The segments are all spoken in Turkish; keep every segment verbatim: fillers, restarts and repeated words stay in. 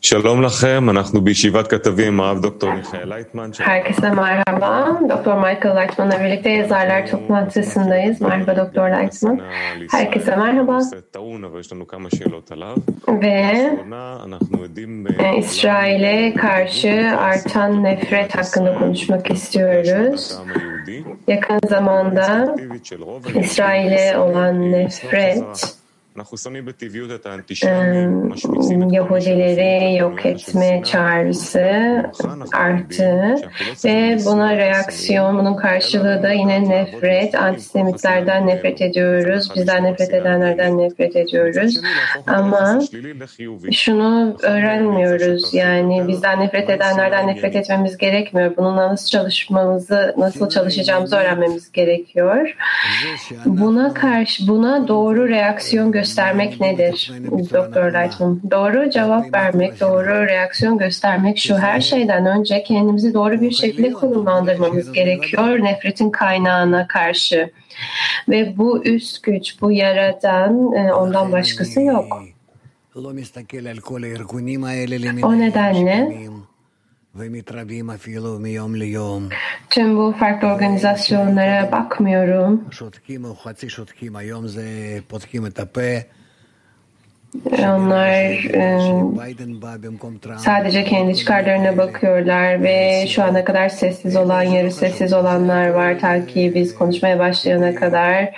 Shalom lachem, אנחנו בישיבת כתבים, הרב דוקטור מיכאל לייטמן. Herkese merhaba. Doktor Michael Lightman'la birlikte yazarlar toplantısındayız. Merhaba Doktor Lightman. Herkese merhaba. Ve e, İsrail'e karşı artan nefret hakkında konuşmak istiyoruz. Yakın zamanda İsrail'e olan nefret, Yahudileri yok etme çağrısı arttı ve buna reaksiyon, bunun karşılığı da yine nefret, antisemitlerden nefret ediyoruz, bizden nefret edenlerden nefret ediyoruz. Ama şunu öğrenmiyoruz, yani bizden nefret edenlerden nefret etmemiz gerekmiyor. Bununla nasıl çalışmamızı, nasıl çalışacağımızı öğrenmemiz gerekiyor. Buna karşı, buna doğru reaksiyon göstermek nedir Doktor Lightman? Doğru cevap vermek, doğru reaksiyon göstermek şu: her şeyden önce kendimizi doğru bir şekilde konumlandırmamız gerekiyor nefretin kaynağına karşı. Ve bu üst güç, bu yaradan, ondan başkası yok. O nedenle tüm bu farklı organizasyonlara bakmıyorum. Onlar e, sadece kendi çıkarlarına bakıyorlar ve şu ana kadar sessiz olan, yarı sessiz olanlar var ta ki biz konuşmaya başlayana kadar.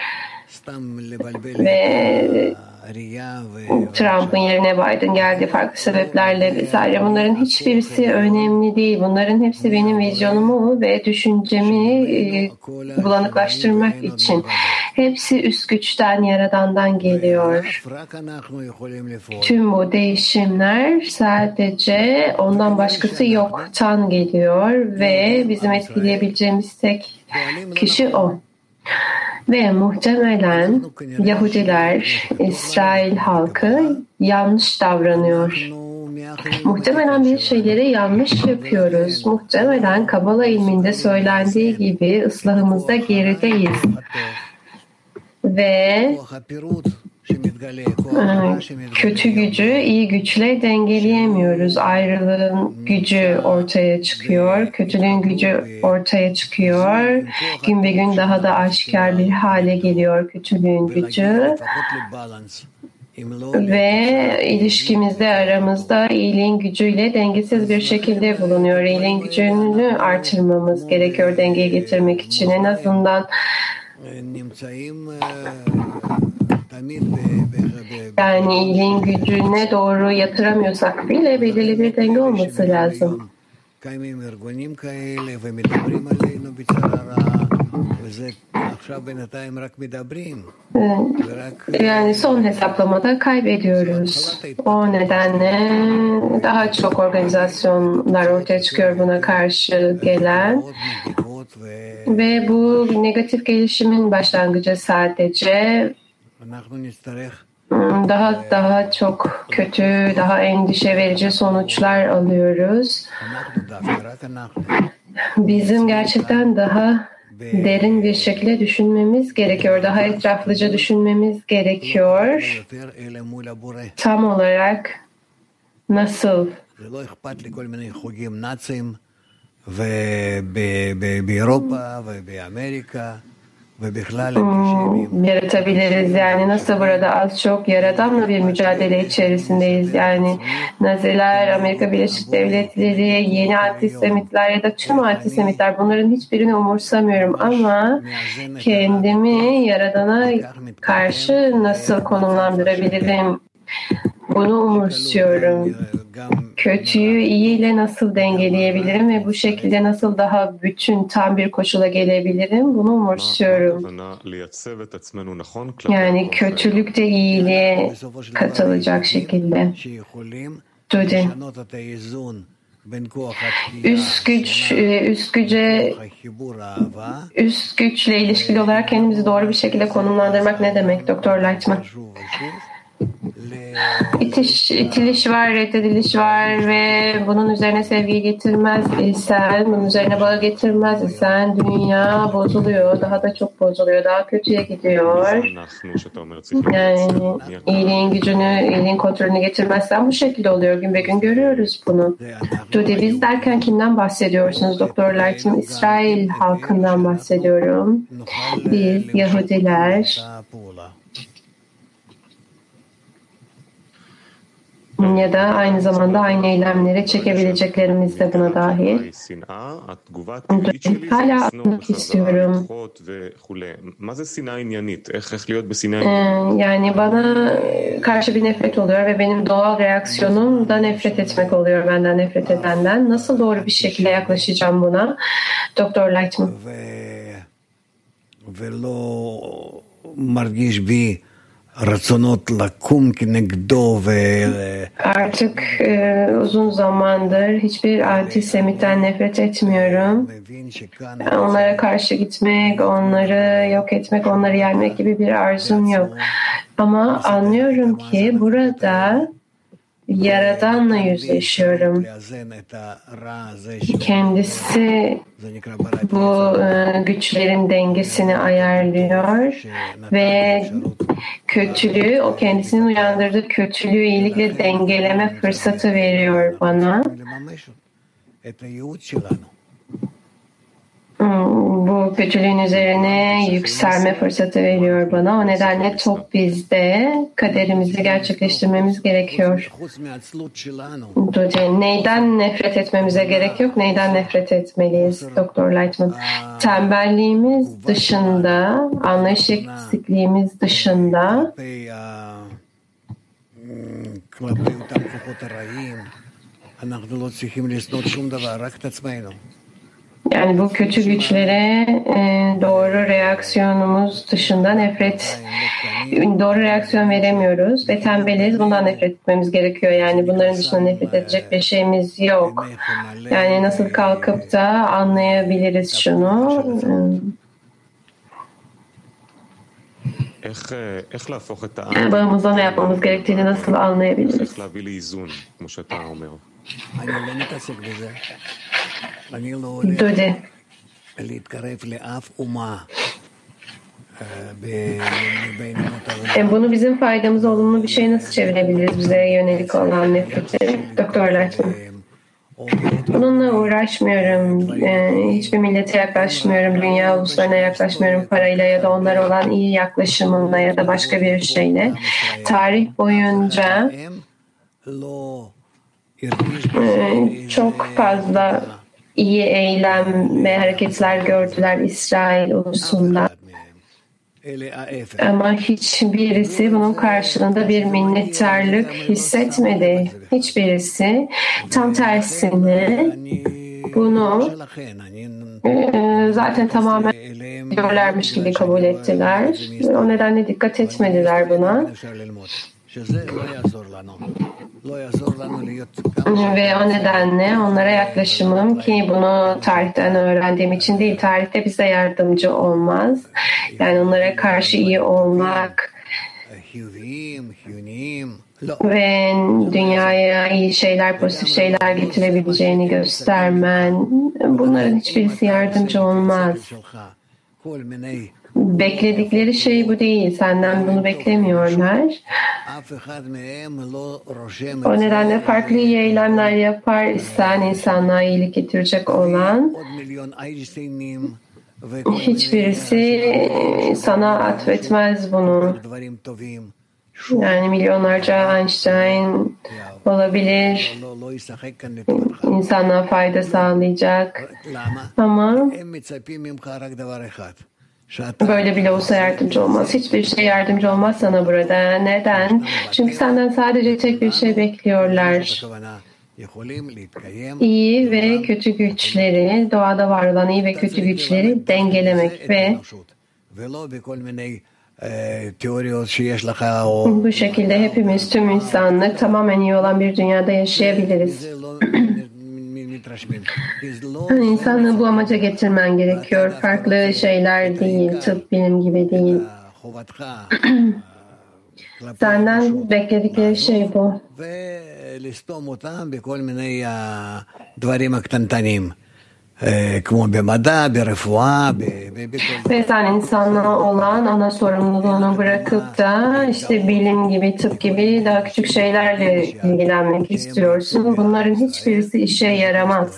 Ve Trump'ın yerine Biden geldi farklı sebeplerle vesaire. Bunların hiçbirisi önemli değil. Bunların hepsi benim vizyonumu ve düşüncemi e, bulanıklaştırmak için. Hepsi üst güçten, yaradandan geliyor. Tüm bu değişimler sadece ondan başkası yoktan geliyor ve bizim etkileyebileceğimiz tek kişi o. Ve muhtemelen Yahudiler, İsrail halkı yanlış davranıyor. Muhtemelen bir şeyleri yanlış yapıyoruz. Muhtemelen Kabala ilminde söylendiği gibi ıslahımızda gerideyiz. Ve kötü gücü iyi güçle dengeleyemiyoruz. Ayrılığın gücü ortaya çıkıyor. Kötülüğün gücü ortaya çıkıyor. Gün be gün daha da aşikar bir hale geliyor kötülüğün gücü. Ve ilişkimizde, aramızda iyiliğin gücüyle dengesiz bir şekilde bulunuyor. İyiliğin gücünü artırmamız gerekiyor dengeyi getirmek için. En azından yani iyiliğin gücüne doğru yatıramıyorsak bile belirli bir denge olması lazım. Yani son hesaplamada kaybediyoruz. O nedenle daha çok organizasyonlar ortaya çıkıyor buna karşı gelen. Ve bu negatif gelişimin başlangıcı sadece. Daha daha çok kötü, daha endişe verici sonuçlar alıyoruz. Bizim gerçekten daha derin bir şekilde düşünmemiz gerekiyor. Daha etraflıca düşünmemiz gerekiyor. Tam olarak nasıl? Hmm, yaratabiliriz. Yani nasıl burada az çok yaradanla bir mücadele içerisindeyiz. Yani Naziler, Amerika Birleşik Devletleri, yeni antisemitler ya da tüm antisemitler, bunların hiçbirini umursamıyorum ama kendimi yaradana karşı nasıl konumlandırabilirim? Bunu umursuyorum. Kötüyü iyiyle nasıl dengeleyebilirim ve bu şekilde nasıl daha bütün, tam bir koşula gelebilirim? Bunu umursuyorum. Yani kötülük de iyiliğe katılacak şekilde. Dudi. Üst güç, üst güce, üst güçle ilişkili olarak kendimizi doğru bir şekilde konumlandırmak ne demek Doktor Lightman? İtiş, itiliş var, reddediliş var ve bunun üzerine sevgi getirmez isen, bunun üzerine bağ getirmez isen dünya bozuluyor, daha da çok bozuluyor, daha kötüye gidiyor. Yani iyiliğin gücünü, iyiliğin kontrolünü getirmezsen bu şekilde oluyor. Gün be gün görüyoruz bunu. Judy, biz derken kimden bahsediyorsunuz? Doktor Light'ın İsrail halkından bahsediyorum. Biz Yahudiler ya da aynı zamanda aynı eylemleri çekebileceklerimiz de buna dahil. Hala anlamak istiyorum. Yani bana karşı bir nefret oluyor ve benim doğal reaksiyonum da nefret etmek oluyor benden nefret edenden. Nasıl doğru bir şekilde yaklaşacağım buna? Doktor Lightman. Artık e, uzun zamandır hiçbir antisemitten nefret etmiyorum. Onlara karşı gitmek, onları yok etmek, onları yenmek gibi bir arzum yok. Ama anlıyorum ki burada Yaradan'la yüzleşiyorum. Kendisi bu e, güçlerin dengesini ayarlıyor ve kötülüğü, o kendisinin uyandırdığı kötülüğü iyilikle dengeleme fırsatı veriyor bana. Bu kötülüğün üzerine yükselme fırsatı veriyor bana. O nedenle top bizde. Kaderimizi gerçekleştirmemiz gerekiyor. Neyden nefret etmemize gerek yok? Neyden nefret etmeliyiz Doktor Lightman? Tembelliğimiz dışında, anlayış eksikliğimiz dışında yani bu kötü güçlere e, doğru reaksiyonumuz dışında nefret, doğru reaksiyon veremiyoruz ve tembeliz. Bundan nefret etmemiz gerekiyor. Yani bunların dışında nefret edecek bir şeyimiz yok. Yani nasıl kalkıp da anlayabiliriz şunu? Yani bağımızda ne yapmamız gerektiğini nasıl anlayabiliriz? Dodi. E bunu bizim faydamıza olumlu bir şey nasıl çevirebiliriz bize yönelik olan nefretleri? Doktor Lightman. Bununla uğraşmıyorum. E, hiçbir millete yaklaşmıyorum. Dünya uluslarına yaklaşmıyorum parayla ya da onlara olan iyi yaklaşımımla ya da başka bir şeyle. Tarih boyunca e, çok fazla iyi eylem ve hareketler gördüler İsrail ulusunda. Ama hiçbirisi bunun karşılığında bir minnettarlık hissetmedi. Hiçbirisi. Tam tersine bunu e, zaten tamamen görlermiş gibi kabul ettiler. O nedenle dikkat etmediler buna. Ve o nedenle onlara yaklaşımım ki bunu tarihten öğrendiğim için değil, tarihte bize yardımcı olmaz. Yani onlara karşı iyi olmak ve dünyaya iyi şeyler, pozitif şeyler getirebileceğini göstermen, bunların hiçbirisi yardımcı olmaz. Bekledikleri şey bu değil. Senden bunu beklemiyorlar. O nedenle farklı iyi eylemler yapar isen insanlığa iyilik getirecek olan hiçbirisi sana atfetmez bunu. Yani milyonlarca Einstein olabilir. İnsanlığa fayda sağlayacak. Ama böyle bile olsa yardımcı olmaz. Hiçbir şey yardımcı olmaz sana burada. Neden? Çünkü senden sadece tek bir şey bekliyorlar. İyi ve kötü güçleri, doğada var olan iyi ve kötü güçleri dengelemek ve bu şekilde hepimiz, tüm insanlık tamamen iyi olan bir dünyada yaşayabiliriz. İnsanlığı bu amaca getirmen gerekiyor. Farklı şeyler değil, tıp, bilim gibi değil. Senden bekledikleri şey bu. Ve sen insanlığa olan ana sorumluluğunu bırakıp da işte bilim gibi, tıp gibi daha küçük şeylerle ilgilenmek istiyorsun. Bunların hiçbirisi işe yaramaz.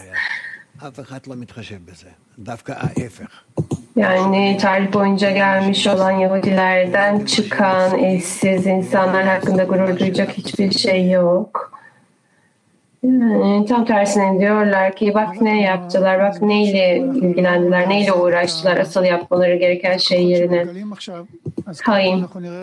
Yani tarih boyunca gelmiş olan Yahudilerden çıkan eşsiz insanlar hakkında gurur duyacak hiçbir şey yok. Yani tam tersine diyorlar ki bak ne yaptılar, bak neyle ilgilendiler, neyle uğraştılar asıl yapmaları gereken şey yerine. Hayır.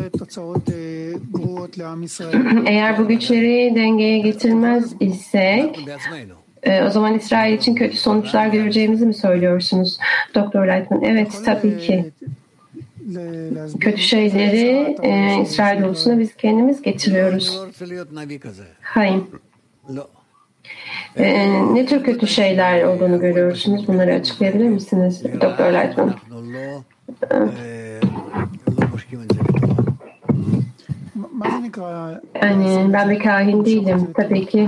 Eğer bu güçleri dengeye getirmez isek o zaman İsrail için kötü sonuçlar göreceğimizi mi söylüyorsunuz Doktor Lightman? Evet, tabii ki. Kötü şeyleri e, İsrail ulusuna biz kendimiz getiriyoruz. Hayır. E, ne tür kötü şeyler olduğunu görüyorsunuz? Bunları açıklayabilir misiniz Doktor Lightman? Yani ben bir kahin değilim tabii ki.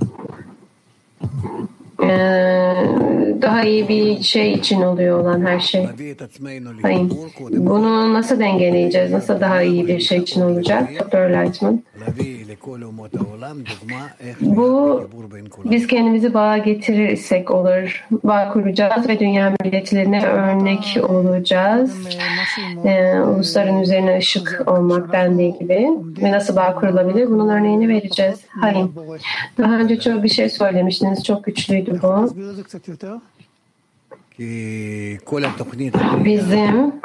Daha iyi bir şey için oluyor olan her şey. Hayır. Bunu nasıl dengeleyeceğiz? Nasıl daha iyi bir şey için olacak? Doktor Lightman. Bu biz kendimizi bağa getirirsek olur. Bağ kuracağız ve dünya milletlerine örnek olacağız. Ee, ulusların üzerine ışık olmak dendiği gibi. Ve nasıl bağ kurulabilir? Bunun örneğini vereceğiz. Hayır. Daha önce çok bir şey söylemiştiniz. Çok güçlüydü bu. Bizim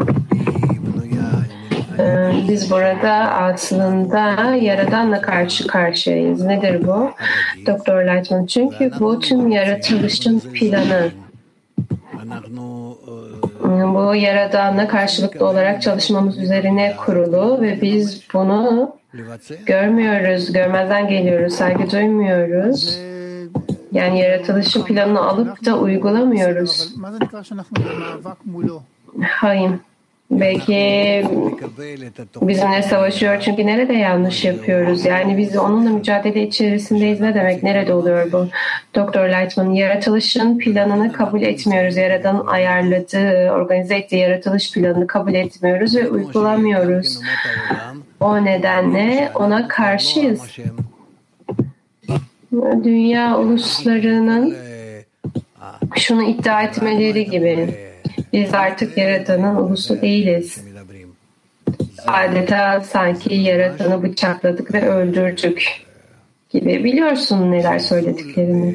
e, biz burada aslında Yaradan'la karşı karşıyayız. Nedir bu? Doktor Lightman. Çünkü bu tüm yaratılışın planı. Bu Yaradan'la karşılıklı olarak çalışmamız üzerine kurulu ve biz bunu görmüyoruz, görmezden geliyoruz, saygı duymuyoruz. Yani yaratılışın planını alıp da uygulamıyoruz. Hayır. Belki bizimle savaşıyor çünkü nerede yanlış yapıyoruz? Yani biz onunla mücadele içerisindeyiz. Ne demek? Nerede oluyor bu? Doktor Lightman, yaratılışın planını kabul etmiyoruz. Yaradan'ın ayarladığı, organize ettiği yaratılış planını kabul etmiyoruz ve uygulamıyoruz. O nedenle ona karşıyız. Dünya uluslarının şunu iddia etmeleri gibi. Biz artık Yaradan'ın ulusu değiliz. Adeta sanki Yaradan'ı bıçakladık ve öldürdük gibi. Biliyorsun neler söylediklerini.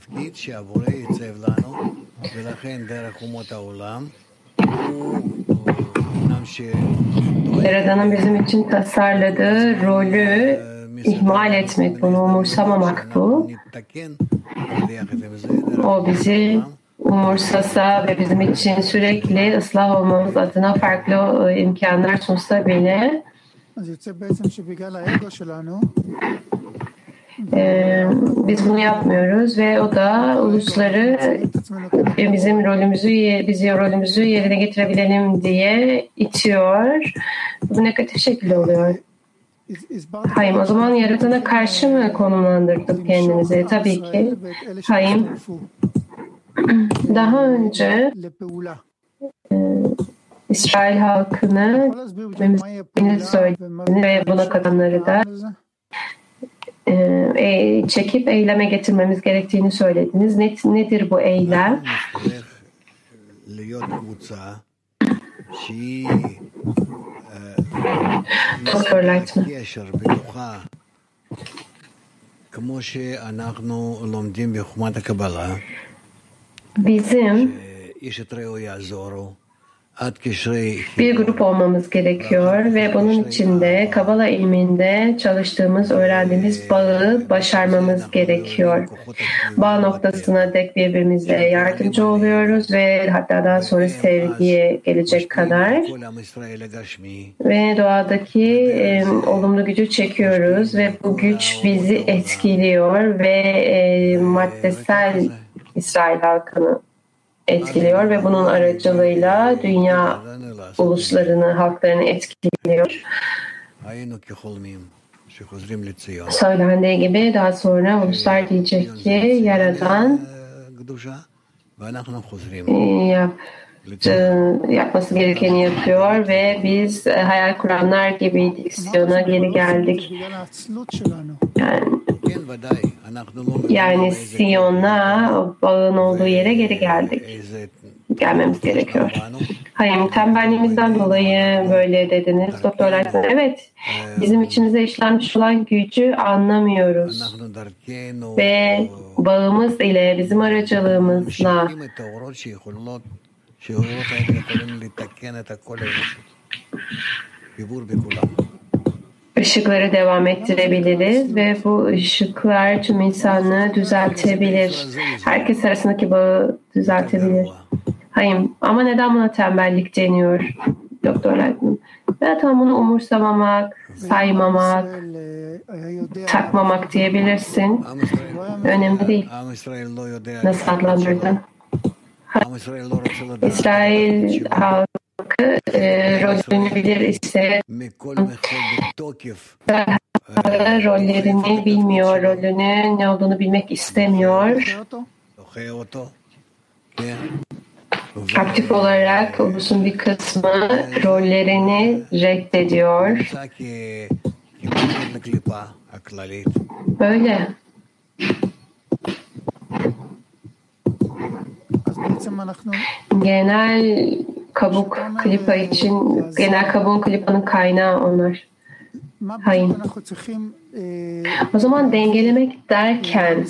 Yaradan'ın bizim için tasarladığı rolü ihmal etmek, bunu umursamamak bu. O bizi umursasa ve bizim için sürekli ıslah olmamız adına farklı imkanlar sunsa bile Ee, biz bunu yapmıyoruz ve o da ulusları bizim rolümüzü bizi rolümüzü yerine getirebilelim diye itiyor. Bu negatif şekilde oluyor. Hayır, o zaman Yaratan'a karşı mı konumlandırdık kendimizi? Tabii ki. Hayır. Daha önce e, İsrail halkını söylediğini ve buna katanları da e, çekip eyleme getirmemiz gerektiğini söylediniz. Ne, nedir bu eylem? Doktor Lightman. Bizim bir grup olmamız gerekiyor ve bunun için de Kabala ilminde çalıştığımız, öğrendiğimiz bağı başarmamız gerekiyor. Bağ noktasına dek birbirimizle yardımcı oluyoruz ve hatta daha sonra sevgiye gelecek kadar ve doğadaki e, olumlu gücü çekiyoruz ve bu güç bizi etkiliyor ve e, maddesel İsrail halkını etkiliyor ve bunun aracılığıyla dünya uluslarını, halklarını etkiliyor. Söylendiği gibi daha sonra uluslar diyecek ki Yaradan yaptı, yapması gerekeni yapıyor ve biz hayal kuranlar gibiydik. Siyon'a geri geldik. Yani, yani Siyon'a bağın olduğu yere geri geldik. Gelmemiz gerekiyor. Hayır, tembelliğimizden dolayı böyle dediniz. Doktor Lightman, evet, bizim içimize işlenmiş olan gücü anlamıyoruz. Ve bağımız ile, bizim aracılığımızla ışıkları devam ettirebiliriz ve bu ışıklar tüm insanlığı düzeltebilir. Herkes arasındaki bağı düzeltebilir. Hayır, ama neden buna tembellik deniyor Doktor Lightman? Ya tam bunu umursamamak, saymamak, takmamak diyebilirsin. Önemli değil. Nasıl adlandırdın? İsrail halkı e, rolünü bilir ise rollerini bilmiyor, rolünü ne olduğunu bilmek istemiyor. Aktif olarak ulusun bir kısmı rollerini reddediyor. Böyle. Genel kabuk klipa için, genel kabuğun klipanın kaynağı onlar. Hayır. O zaman dengelemek derken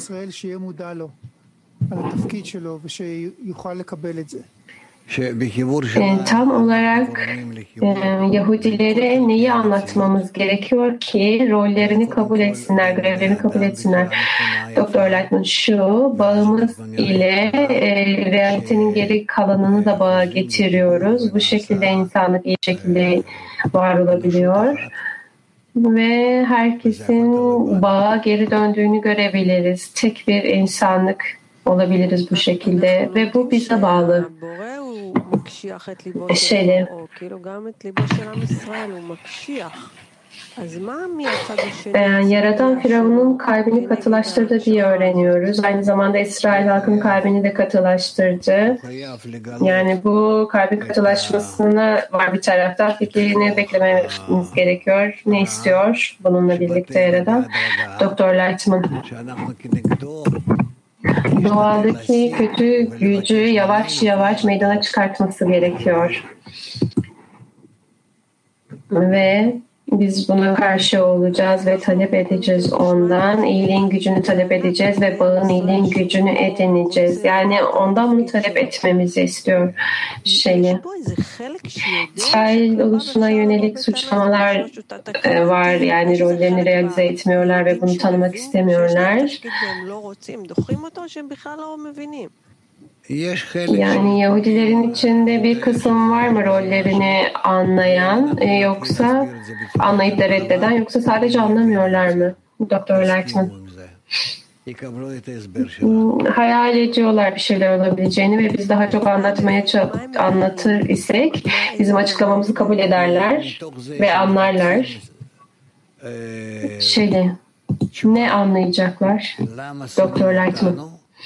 e, tam olarak e, Yahudilere neyi anlatmamız gerekiyor ki rollerini kabul etsinler, görevlerini kabul etsinler. Doktor Lightman, şu bağımız ile e, realitenin geri kalanını da bağa getiriyoruz. Bu şekilde insanlık iyi şekilde var olabiliyor. Ve herkesin bağa geri döndüğünü görebiliriz. Tek bir insanlık olabiliriz bu şekilde ve bu bize bağlı. Şeyle Yani Yaradan Firavun'un kalbini katılaştırdı diye öğreniyoruz. Aynı zamanda İsrail halkının kalbini de katılaştırdı. Yani bu kalbin katılaşmasına var bir taraftan. Peki ne beklememiz gerekiyor? Ne istiyor bununla birlikte Yaradan? Doktor Lightman. Doğadaki kötü gücü yavaş yavaş meydana çıkartması gerekiyor. Ve biz buna karşı olacağız ve talep edeceğiz ondan. İyiliğin gücünü talep edeceğiz ve bağın iyiliğin gücünü edineceğiz. Yani ondan bunu talep etmemizi istiyor. Şeyi. İsrail ulusuna yönelik suçlamalar e, var. Yani rollerini realize etmiyorlar ve bunu tanımak istemiyorlar. Yani Yahudilerin içinde bir kısım var mı rollerini anlayan e, yoksa anlayıp da reddeden yoksa sadece anlamıyorlar mı? Doktor Lightman. Hayal ediyorlar bir şeyler olabileceğini ve biz daha çok anlatmaya anlatır isek bizim açıklamamızı kabul ederler ve anlarlar. Şeyle ne anlayacaklar? Doktor Lightman.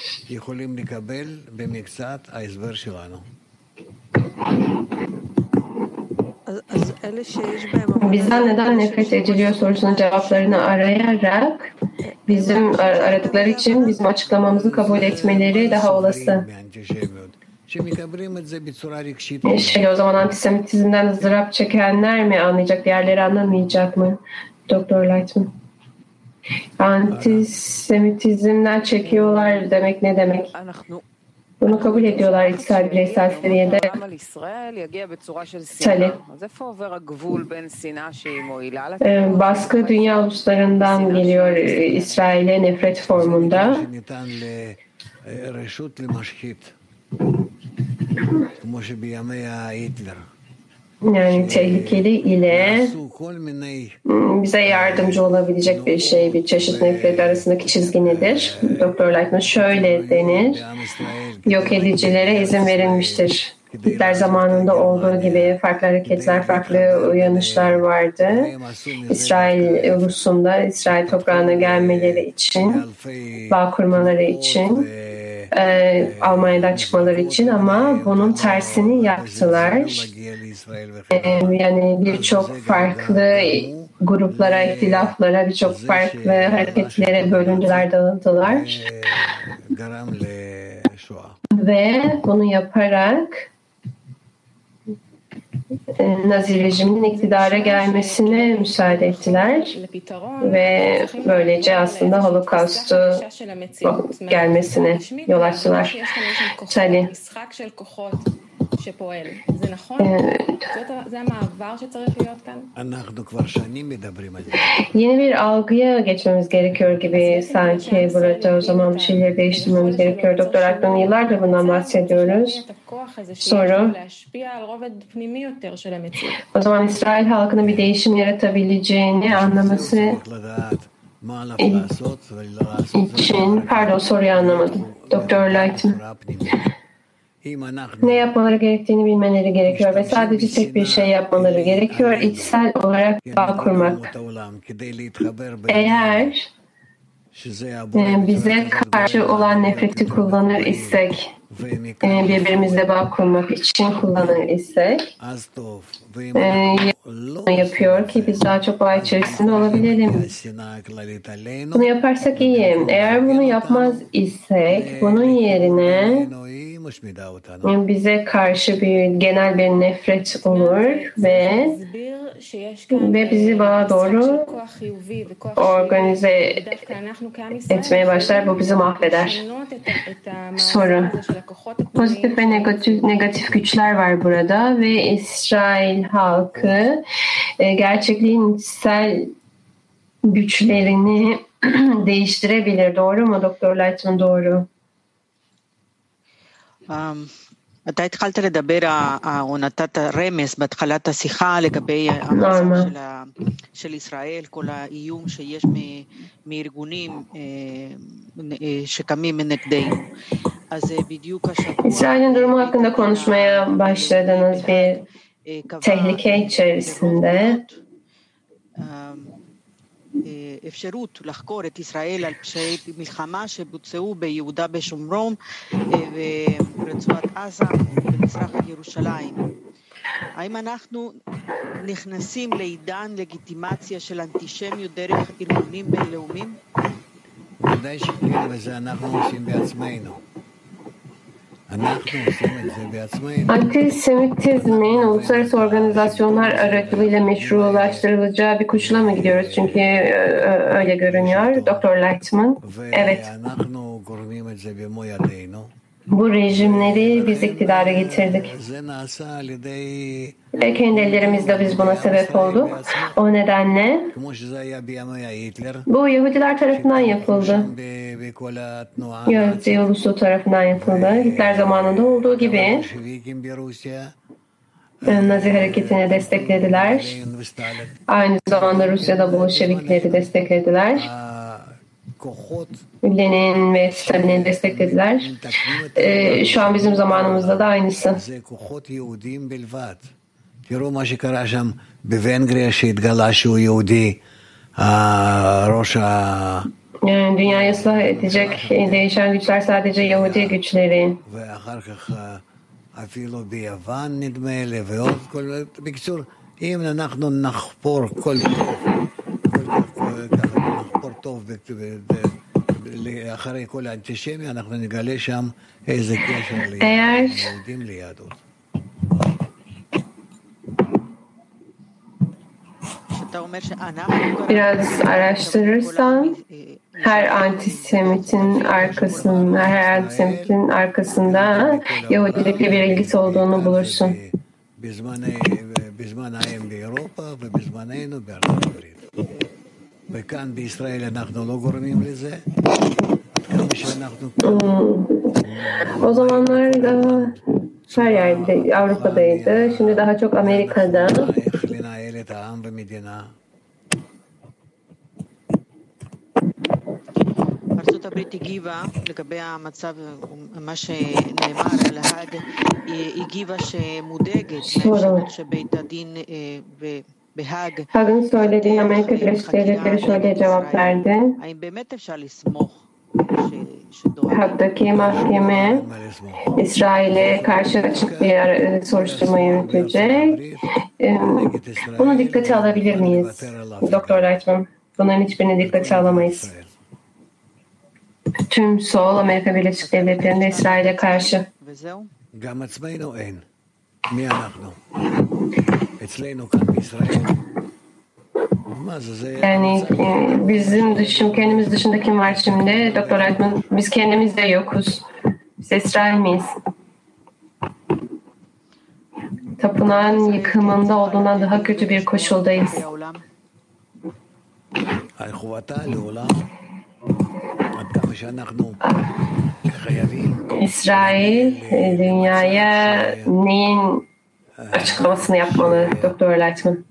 Bizden neden nefret ediliyor sorusunun cevaplarını arayarak bizim aradıkları için bizim açıklamamızı kabul etmeleri daha olası. Şey, o zaman antisemitizmden ızdırap çekenler mi anlayacak, diğerleri anlamayacak mı? Doktor Lightman. Antisemitizmden çekiyorlar demek ne demek? Bunu kabul ediyorlar içsel bireysel seviyede. Talep. Ee, baskı dünya uluslarından geliyor İsrail'e nefret formunda. Yani tehlikeli ile bize yardımcı olabilecek bir şey, bir çeşit nefret arasındaki çizgi nedir? Doktor Lightman şöyle denir, yok edicilere izin verilmiştir. Hitler zamanında olduğu gibi farklı hareketler, farklı uyanışlar vardı. İsrail ulusunda, İsrail toprağına gelmeleri için, bağ kurmaları için, e, Almanya'dan çıkmaları için, ama bunun tersini yaptılar. E, yani birçok farklı gruplara, ihtilaflara, birçok farklı hareketlere bölündüler, dağıldılar. Ve bunu yaparak Nazi rejiminin iktidara gelmesine müsaade ettiler ve böylece aslında Holocaust'u gelmesine yol açtılar. Sali. Yeni bir algıya geçmemiz gerekiyor gibi sanki burada. O zaman bir şeyleri değiştirmemiz gerekiyor. Doktor Altman, yıllardır bundan bahsediyoruz. Soru. O zaman İsrail halkının bir değişim yaratabileceğini anlaması için, pardon soruyu anlamadım. Doktor Lightman. Ne yapmaları gerektiğini bilmeleri gerekiyor ve sadece tek bir şey yapmaları gerekiyor: içsel olarak bağ kurmak. Eğer bize karşı olan nefreti kullanır isek, birbirimizle bağ kurmak için kullanır isek, yapıyor ki biz daha çok bağ içerisinde olabilelim. Bunu yaparsak iyi. Eğer bunu yapmaz isek, bunun yerine bize karşı bir genel bir nefret olur ve ve bizi bağa doğru organize etmeye başlar. Bu bizi mahveder. Soru. Pozitif ve negatif, negatif güçler var burada ve İsrail halkı gerçekliğin içsel güçlerini değiştirebilir. Doğru mu Doktor Lightman? Doğru. אתה התחלת לדבר, או נתת רמז בהתחלת השיחה לגבי המצב של ישראל, כל האיום שיש מארגונים שקמים נגדנו. אז בדיוק השבוע... İsrail'in durumu hakkında konuşmaya başladınız bir tehlike içerisinde. אפשרות לחקור את ישראל על פשעי מלחמה שבוצעו ביהודה ושומרון וברצועת עזה ובמזרח ירושלים. האם אנחנו נכנסים לעידן לגיטימציה של אנטישמיות דרך ארגונים בינלאומיים? ודאי שכן, וזה אנחנו עושים בעצמנו. Antisemitizmin uluslararası organizasyonlar aracılığıyla meşrulaştırılacağı bir koşula mı gidiyoruz? Çünkü öyle görünüyor. Doktor Lightman. Evet. Bu rejimleri biz iktidara getirdik. Ve kendi ellerimizle biz buna sebep olduk. O nedenle bu Yahudiler tarafından yapıldı. Yahudi ulusu tarafından yapıldı. Hitler zamanında olduğu gibi Nazi hareketini desteklediler. Aynı zamanda Rusya'da Bolşevikleri desteklediler. Lenin ve Stalin'i desteklediler. Ee, şu an bizim zamanımızda da aynısı. תראו מה שקרה שם בוונגריה שהתגלה שהוא יהודי, ראש ה... Yani dünyayı ıslah edecek değişen güçler sadece Yahudi güçleri. ואחר כך אפילו ביוון נדמה לי, ועוד כל... בקיצור, אם אנחנו נחפור כל טוב, נחפור טוב אחרי כל האנטישמי, אנחנו נגלה שם איזה קשר ליהודים ליהדות. Biraz araştırırsan her antisemitin arkasında, her antisemitin arkasında Yahudilikle bir ilgisi olduğunu bulursun. Hmm. O zamanlar daha her yerde, Avrupa'daydı. Şimdi daha çok Amerika'da. הברית הגיבה לגבי המצב, מה שנאמר על ההאג, היא הגיבה שמודאגת מהאפשרות שבית הדין בהאג Hag'ın söylediği Amerika Birleşik Devletleri şöyle cevap verdi. האם באמת אפשר לסמוך Hag'daki mahkeme İsrail'e karşı açık bir ara- soruşturma yürütecek. Ee, Bunu dikkate alabilir miyiz? Doktor Lightman, bunların hiçbirini dikkate alamayız. Tüm sol Amerika Birleşik Devletleri'nde İsrail'e karşı. וזהו? גם עצמנו אין. מי אנחנו? אצלנו כאן בישראל. מה זה? זה... Yani e, bizim dışım, kendimiz dışında kim var şimdi? Doktor Lightman, biz kendimiz de yokuz. Biz İsrail miyiz? Tapınağın yıkımında olduğundan daha kötü bir koşuldayız. העולם על חובתה לעולם, עד כמה שאנחנו חייבים. İsrail e, dünyaya neyin açıklamasını yapmalı Doktor Lightman?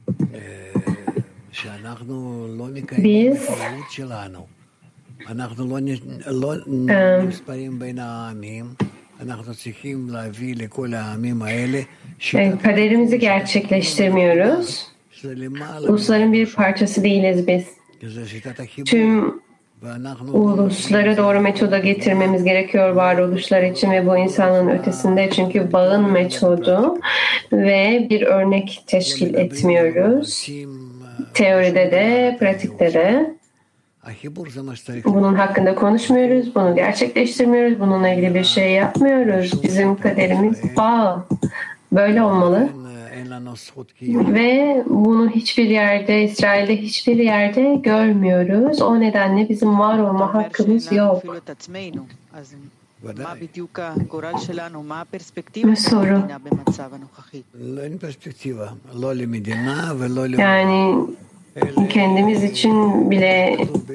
שאנחנו לא נקיים את האחריות שלנו. אנחנו לא נ- לא נספרים בין העמים. אנחנו צריכים להביא לכל העמים האלה E, kaderimizi gerçekleştirmiyoruz. שזה למעלה, Ulusların bir parçası değiliz biz. שזה שיטת החיבור. Tüm ואנחנו ulusları doğru metoda getirmemiz gerekiyor varoluşlar için ve bu insanın ötesinde, çünkü bağın metodu ve bir örnek teşkil etmiyoruz. רוצים, Teoride de, pratikte de. החיבור זה מה שצריך. Bunun hakkında konuşmuyoruz, bunu gerçekleştirmiyoruz, bununla ilgili bir şey yapmıyoruz. Bizim kaderimiz bağ. Böyle olmalı. אין לנו זכות קיום. Ve bunu hiçbir yerde, İsrail'de hiçbir yerde görmüyoruz. O nedenle bizim var olma hakkımız yok. אפילו את עצמנו, אז מה ודאי. בדיוק הגורל שלנו, מה הפרספקטיבה של מסורו. המדינה במצב הנוכחי? לא, אין פרספקטיבה, לא למדינה ולא ל... Yani kendimiz için bile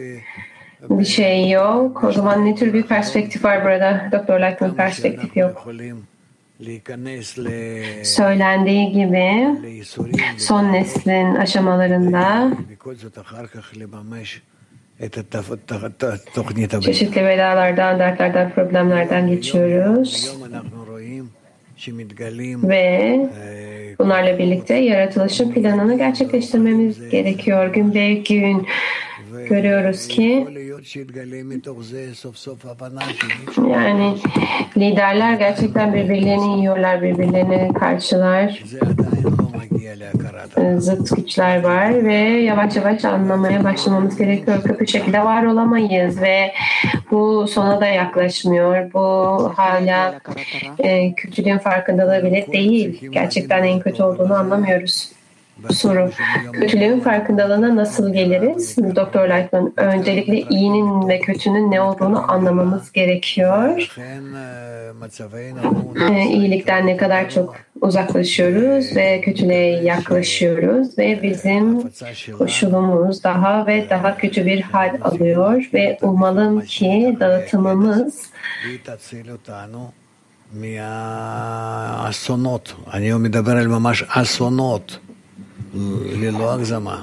bir şey yok. O zaman ne tür bir perspektif var burada? Doktor Lightman, perspektif yok. יכולים להיכנס ל- Söylendiği gibi לייסורים, son neslin aşamalarında וכל זאת אחר כך לממש את התפ- את התוכנית הבאה. çeşitli belalardan, dertlerden, problemlerden geçiyoruz. היום אנחנו רואים שמתגלים Ve אה, bunlarla birlikte yaratılışın planını gerçekleştirmemiz gerekiyor. Gün be gün görüyoruz ki יכול להיות שיתגלה מתוך זה סוף סוף הבנה שאי yani liderler gerçekten birbirlerini yiyorlar, birbirlerini karşılar. זה עדיין לא מגיע להכרת. Zıt güçler var ve yavaş yavaş anlamaya başlamamız gerekiyor. Kötü şekilde var olamayız ve bu sona da yaklaşmıyor. Bu hala e, kötülüğün farkındalığı bile değil. Gerçekten en kötü olduğunu anlamıyoruz. Soru: kötülüğün farkındalığına nasıl geliriz? Doktor Lightman, öncelikle iyinin ve kötünün ne olduğunu anlamamız gerekiyor. לכן אה, מצבנו E, iyilikten ne kadar çok uzaklaşıyoruz ve kötülüğe yaklaşıyoruz ve bizim koşulumuz daha ve daha kötü bir hal alıyor ve umalım ki dağıtımımız היא תציל אותנו מהאסונות. אני מדבר על ממש אסונות, ללא הגזמה.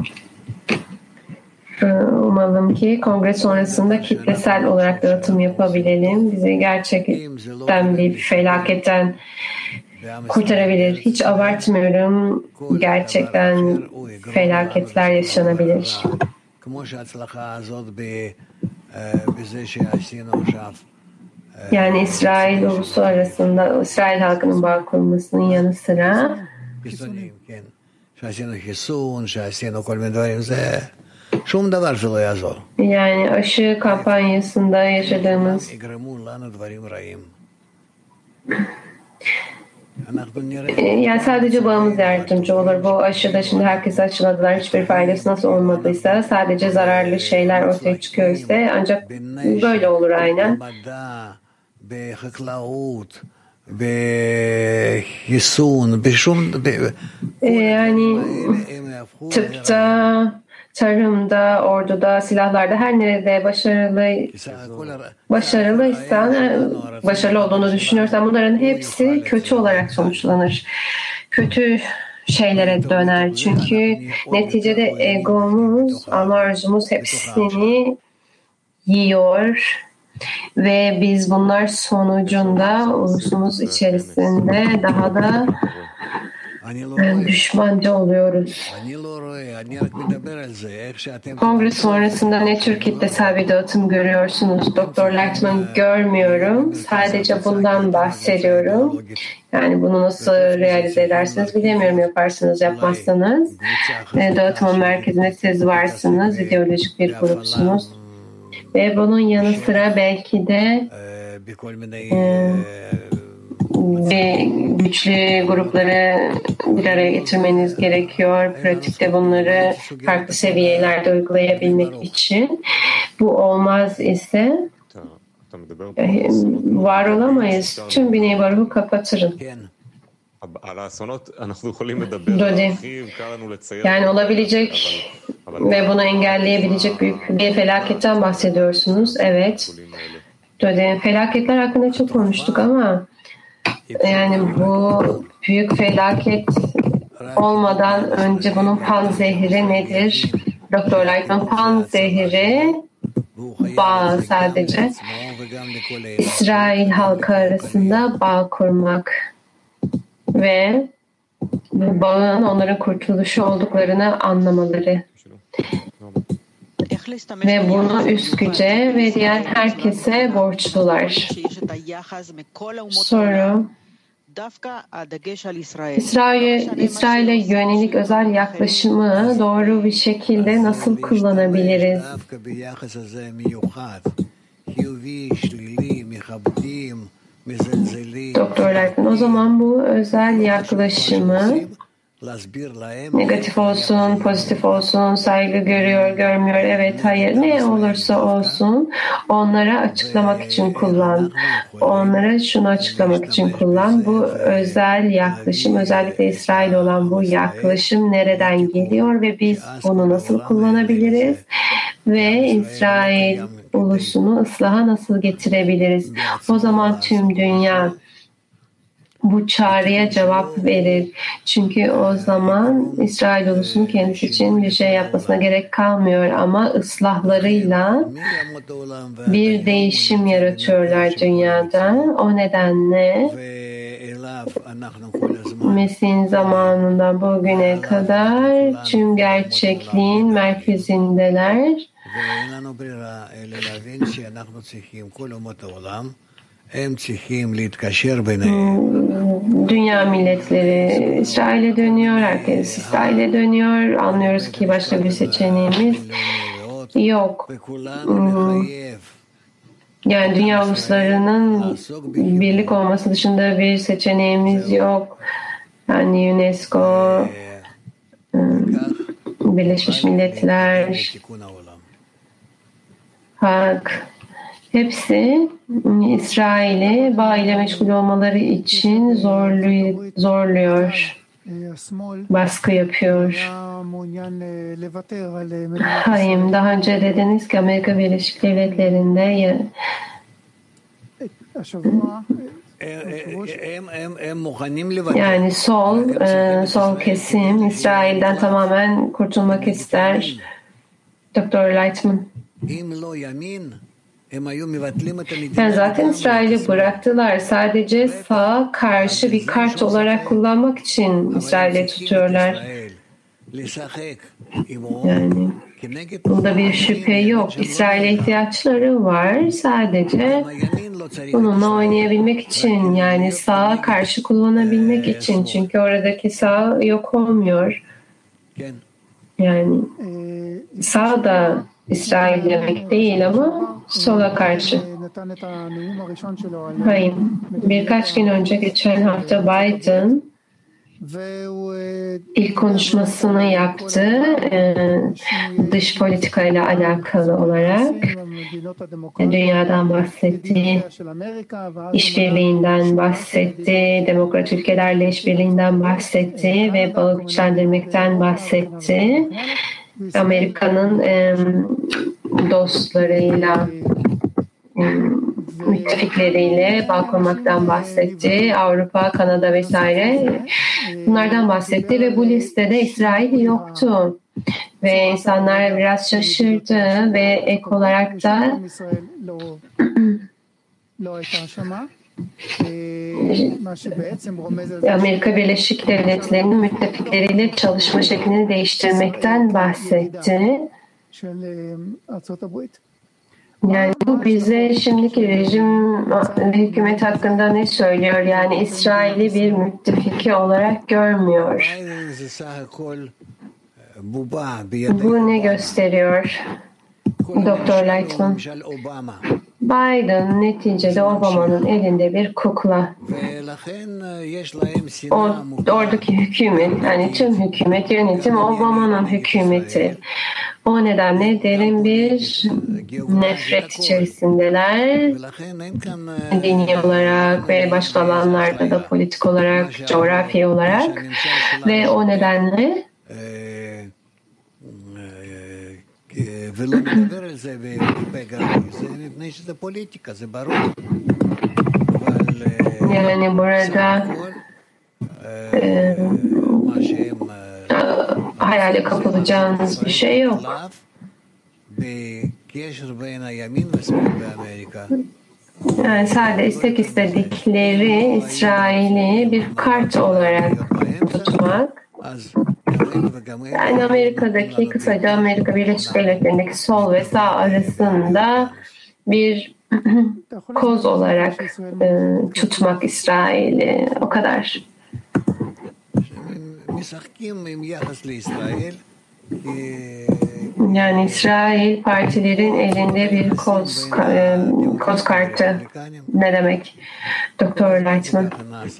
e, umalım ki kongre sonrasında kitlesel olarak dağıtım yapabilelim. Bizi gerçekten bir felaketten kurtarabilir. Hiç abartmıyorum. Gerçekten felaketler yaşanabilir. כמו שההצלחה הזאת ב- אה, בזה שעשינו עכשיו Yani İsrail ulusu arasında İsrail halkının bağ kurmasının yanı sıra חיסונים, כן. שעשינו חיסון, שעשינו כל מיני דברים, זה שום דבר שלא יעזור. yani aşı kampanyasında yaşadığımız יגרמו לנו דברים רעים. אנחנו נראה e, yani sadece bağımız yardımcı olur. Bu aşıda şimdi herkes aşıladılar. Hiçbir faydası nasıl olmadıysa, sadece zararlı şeyler ortaya çıkıyor ise ancak böyle olur aynen. במדע, בחקלאות, בחיסון, בשום... ב- E, yani הם יהפכו... tıpta, tarımda, orduda, silahlarda her nerede başarılı כל הר- başarılıysan, e, başarılı olduğunu düşünüyorsan bunların hepsi kötü olarak sonuçlanır. Kötü şeylere döner. Çünkü neticede egomuz, arzu arzumuz hepsini yiyor ve biz bunlar sonucunda ulusumuz içerisinde daha da düşmanca oluyoruz. Kongre sonrasında ne tür kitlesel bir dağıtım görüyorsunuz? Doktor Lightman görmüyorum. Sadece bundan bahsediyorum. Yani bunu nasıl realize edersiniz bilemiyorum. Yaparsınız, yapmazsanız. Dağıtımın merkezinde siz varsınız. İdeolojik bir grupsunuz. Ve bunun yanı sıra belki de e, ve güçlü grupları bir araya getirmeniz gerekiyor. Pratikte bunları farklı seviyelerde uygulayabilmek için. Bu olmaz ise var olamayız. Tüm Bnei Baruch'u kapatırım. Dodi. Yani olabilecek ve bunu engelleyebilecek büyük bir felaketten bahsediyorsunuz. Evet. Dodi. Felaketler hakkında çok konuştuk ama yani bu büyük felaket olmadan önce bunun panzehiri nedir? Doktor Lightman, panzehiri bağ sadece İsrail halkı arasında bağ kurmak ve bu bağın onların kurtuluşu olduklarını anlamaları ve bunu üst güce ve diğer herkese borçlular. Soru: İsrail, İsrail'e yönelik özel yaklaşımı doğru bir şekilde nasıl kullanabiliriz? Doktor Lightman, o zaman bu özel yaklaşımı negatif olsun, pozitif olsun, saygı görüyor, görmüyor, evet, hayır, ne olursa olsun onlara açıklamak için kullan. Onlara şunu açıklamak için kullan. Bu özel yaklaşım, özellikle İsrail olan bu yaklaşım nereden geliyor ve biz onu nasıl kullanabiliriz? Ve İsrail ulusunu ıslaha nasıl getirebiliriz? O zaman tüm dünya bu çağrıya cevap verir. Çünkü o zaman İsrail ulusunun kendisi için bir şey yapmasına gerek kalmıyor ama ıslahlarıyla bir değişim yaratıyorlar dünyada. O nedenle Mesih'in zamanından bugüne kadar tüm gerçekliğin merkezindeler. Dünya milletleri İsrail'e dönüyor, herkes İsrail'e dönüyor. Anlıyoruz ki başka bir seçeneğimiz yok. Yani dünya uluslarının birlik olması dışında bir seçeneğimiz yok. Yani UNESCO, Birleşmiş Milletler, Hak, hepsi İsrail'e bağ ile meşgul olmaları için zorluyor, zorluyor, baskı yapıyor. Hayır, daha önce dediniz ki Amerika Birleşik Devletleri'nde ya, yani sol sol kesim İsrail'den tamamen kurtulmak ister. Doktor Lightman. Yani zaten İsrail'i bıraktılar. Sadece sağa karşı bir kart olarak kullanmak için İsrail'i tutuyorlar. Yani bunda bir şüphe yok. İsrail'e ihtiyaçları var. Sadece bununla oynayabilmek için, yani sağa karşı kullanabilmek için. Çünkü oradaki sağ yok olmuyor. Yani sağ da İsrail demek değil ama sola karşı. Hayır. Birkaç gün önce, geçen hafta Biden ilk konuşmasını yaptı e, dış politikayla alakalı olarak. Dünyadan bahsetti, işbirliğinden bahsetti, demokrat ülkelerle işbirliğinden bahsetti ve bağı güçlendirmekten bahsetti. Amerika'nın e, dostlarıyla, e, müttefikleriyle bağ kurmaktan bahsetti. Avrupa, Kanada vesaire bunlardan bahsetti ve bu listede İsrail yoktu. ve insanlar biraz şaşırdı ve ek olarak da Amerika Birleşik Devletleri'nin müttefikleriyle çalışma şeklini değiştirmekten bahsetti. Yani bize şimdiki rejim ve hükümet hakkında ne söylüyor? Yani İsrail'i bir müttefiki olarak görmüyor. Bu ne gösteriyor? Doktor Lightman. Biden neticede Obama'nın elinde bir kukla. O, oradaki hükümet, yani tüm hükümet, yönetim Obama'nın hükümeti. O nedenle derin bir nefret içerisindeler. Dini olarak ve başka alanlarda da politik olarak, coğrafi olarak. Ve o nedenle yani burada e, hayale kapılacağınız bir şey yok. Yani sadece istek istedikleri İsrail'i bir kart olarak tutmak. Yani Amerika'daki, kısaca Amerika Birleşik Devletleri'ndeki sol ve sağ arasında bir koz olarak e, tutmak İsrail'i. O kadar. Yani İsrail partilerin elinde bir koz, e, koz kartı. Ne demek? Doktor Lightman.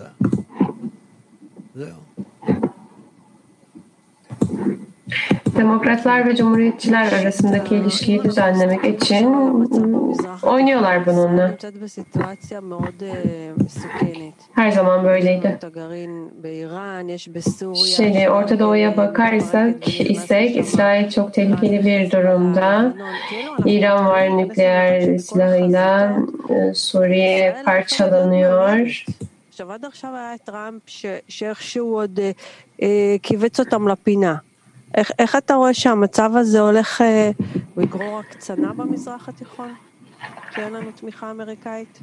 Demokratlar ve Cumhuriyetçiler arasındaki ilişkiyi düzenlemek için oynuyorlar bununla. Her zaman böyleydi. Şimdi Orta Doğu'ya bakarsak isek İsrail çok tehlikeli bir durumda. İran var nükleer silahıyla, Suriye parçalanıyor. איך, איך אתה רואה שהמצב הזה הולך הוא יגרור הקצנה במזרח התיכון? שאין לנו תמיכה אמריקאית?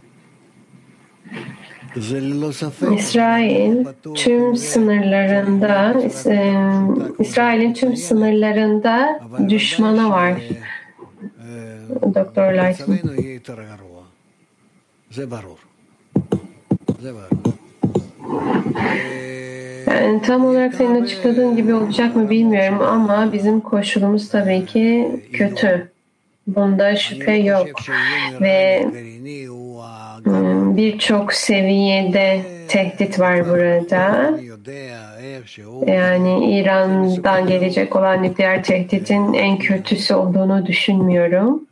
İsrail tüm sınırlarında İsrail'in tüm sınırlarında düşmanı var. Doktor Lightman. Yani tam olarak senin açıkladığın gibi olacak mı bilmiyorum ama bizim koşulumuz tabii ki kötü. Bunda şüphe yok. Ve birçok seviyede tehdit var burada. Yani İran'dan gelecek olan nükleer tehditin en kötüsü olduğunu düşünmüyorum.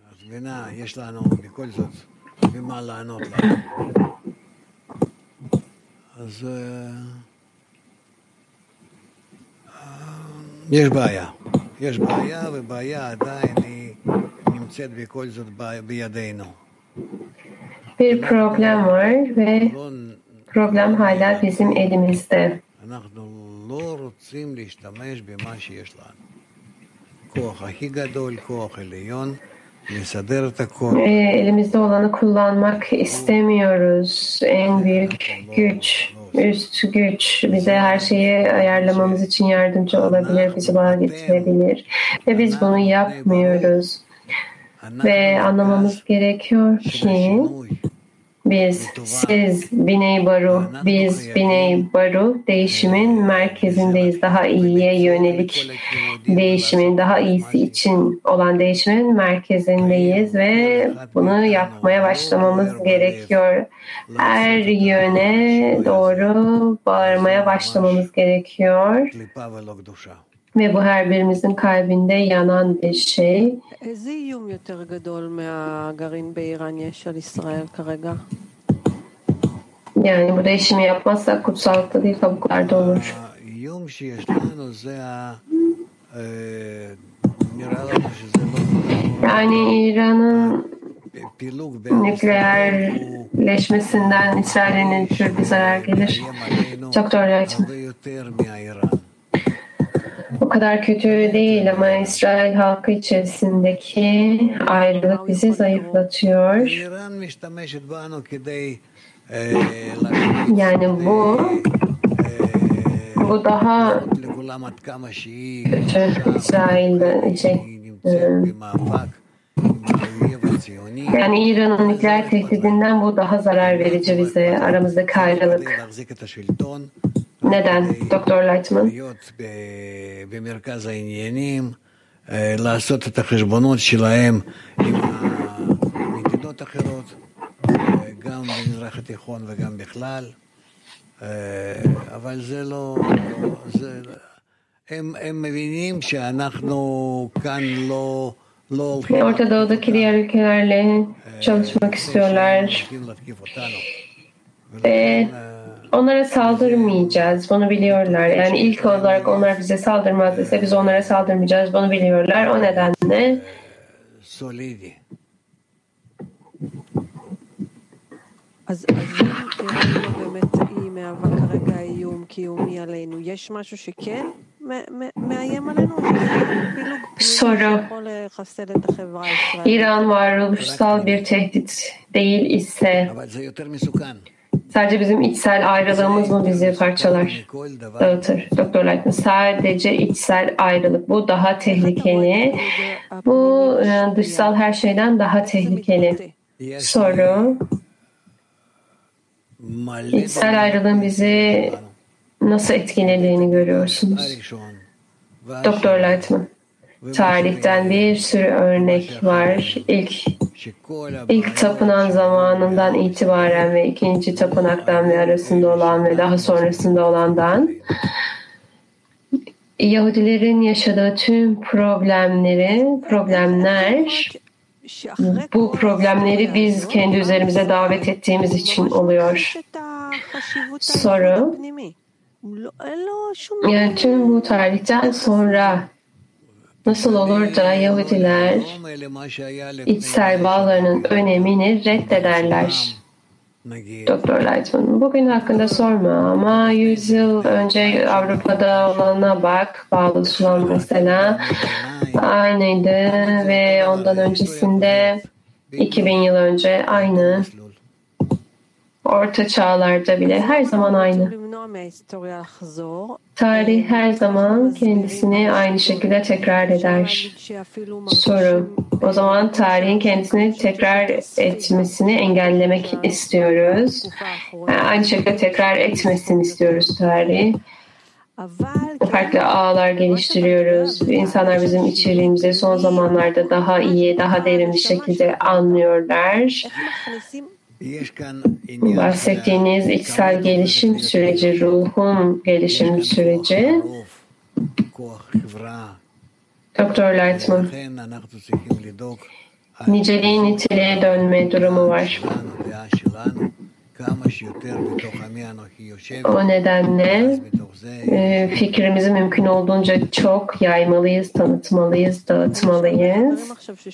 יש בעיה. יש בעיה, ובעיה עדיין היא נמצאת בכל זאת בידינו. Bir problem var ve problem hala bizim elimizde. אנחנו לא רוצים להשתמש במה שיש לנו. כוח הכי גדול, כוח עליון, לסדר את הכל. Elimizde olanı kullanmak istemiyoruz. En büyük güç. Üst güç bize her şeyi ayarlamamız için yardımcı olabilir, bizi bağ getirebilir. Ve biz bunu yapmıyoruz. Ve anlamamız gerekiyor ki biz, siz Biney Baru, biz Biney Baru değişimin merkezindeyiz. Daha iyiye yönelik değişimin, daha iyisi için olan değişimin merkezindeyiz ve bunu yapmaya başlamamız gerekiyor. Her yöne doğru bağırmaya başlamamız gerekiyor. Ve bu her birimizin kalbinde yanan bir şey. Yani bu değişimi yapmazsak kutsallıkta değil kabuklarda olur. Yani İran'ın nükleerleşmesinden İsrail'e ne tür bir zarar gelir? Doktor Lightman. o kadar kötü değil ama İsrail halkı içerisindeki ayrılık bizi zayıflatıyor. Yani bu bu daha kötü İsrail'de şey, yani İran'ın nükleer tehdidinden bu daha zarar verici bize, aramızdaki ayrılık. Neden? Doktor Lightman. לעשות את החשבונות שלהם עם המדינות אחרות, גם במזרח התיכון וגם בכלל, אבל זה לא, זה, הם, הם mevinin שאנחנו כאן לא, לא Orta Doğu'daki diğer ülkelerle çalışmak istiyorlar. Ve onlara saldırmayacağız, bunu biliyorlar. Yani ilk olarak onlar bize saldırmaz ise biz onlara saldırmayacağız, bunu biliyorlar. O nedenle אז אם איראן באמת היא מהווה כרגע איום קיומי עלינו, יש משהו שכן מאיים עלינו? Soru. İran varoluşsal bir tehdit değil ise sadece bizim içsel ayrılığımız mı bizi parçalar, dağıtır? Doktor Lightman, sadece içsel ayrılık. Bu daha tehlikeli. Bu dışsal her şeyden daha tehlikeli. Soru. İçsel ayrılığın bizi nasıl etkilediğini görüyorsunuz? Doktor Lightman, tarihten bir sürü örnek var. İlk ilk tapınan zamanından itibaren ve ikinci tapınaktan ve arasında olan ve daha sonrasında olandan Yahudilerin yaşadığı tüm problemleri, problemler bu problemleri biz kendi üzerimize davet ettiğimiz için oluyor. Soru. Yani tüm bu tarihten sonra nasıl olur da Yahudiler içsel bağlarının önemini reddederler? Doktor Lightman, bugün hakkında sorma ama yüz yıl önce Avrupa'da olana bak, bağlı sulan mesela aynıydı ve ondan öncesinde iki bin yıl önce aynı. Orta çağlarda bile her zaman aynı. Tarih her zaman kendisini aynı şekilde tekrar eder. Soru. O zaman tarihin kendisini tekrar etmesini engellemek istiyoruz. Yani aynı şekilde tekrar etmesini istiyoruz tarihi. Farklı ağlar geliştiriyoruz. İnsanlar bizim içeriğimizi son zamanlarda daha iyi, daha derin bir şekilde anlıyorlar. Bahsettiğiniz içsel gelişim süreci, ruhun gelişim süreci. Doktor Lightman, niceliğin niteliğe dönme durumu var. O nedenle e, fikrimizi mümkün olduğunca çok yaymalıyız, tanıtmalıyız, dağıtmalıyız.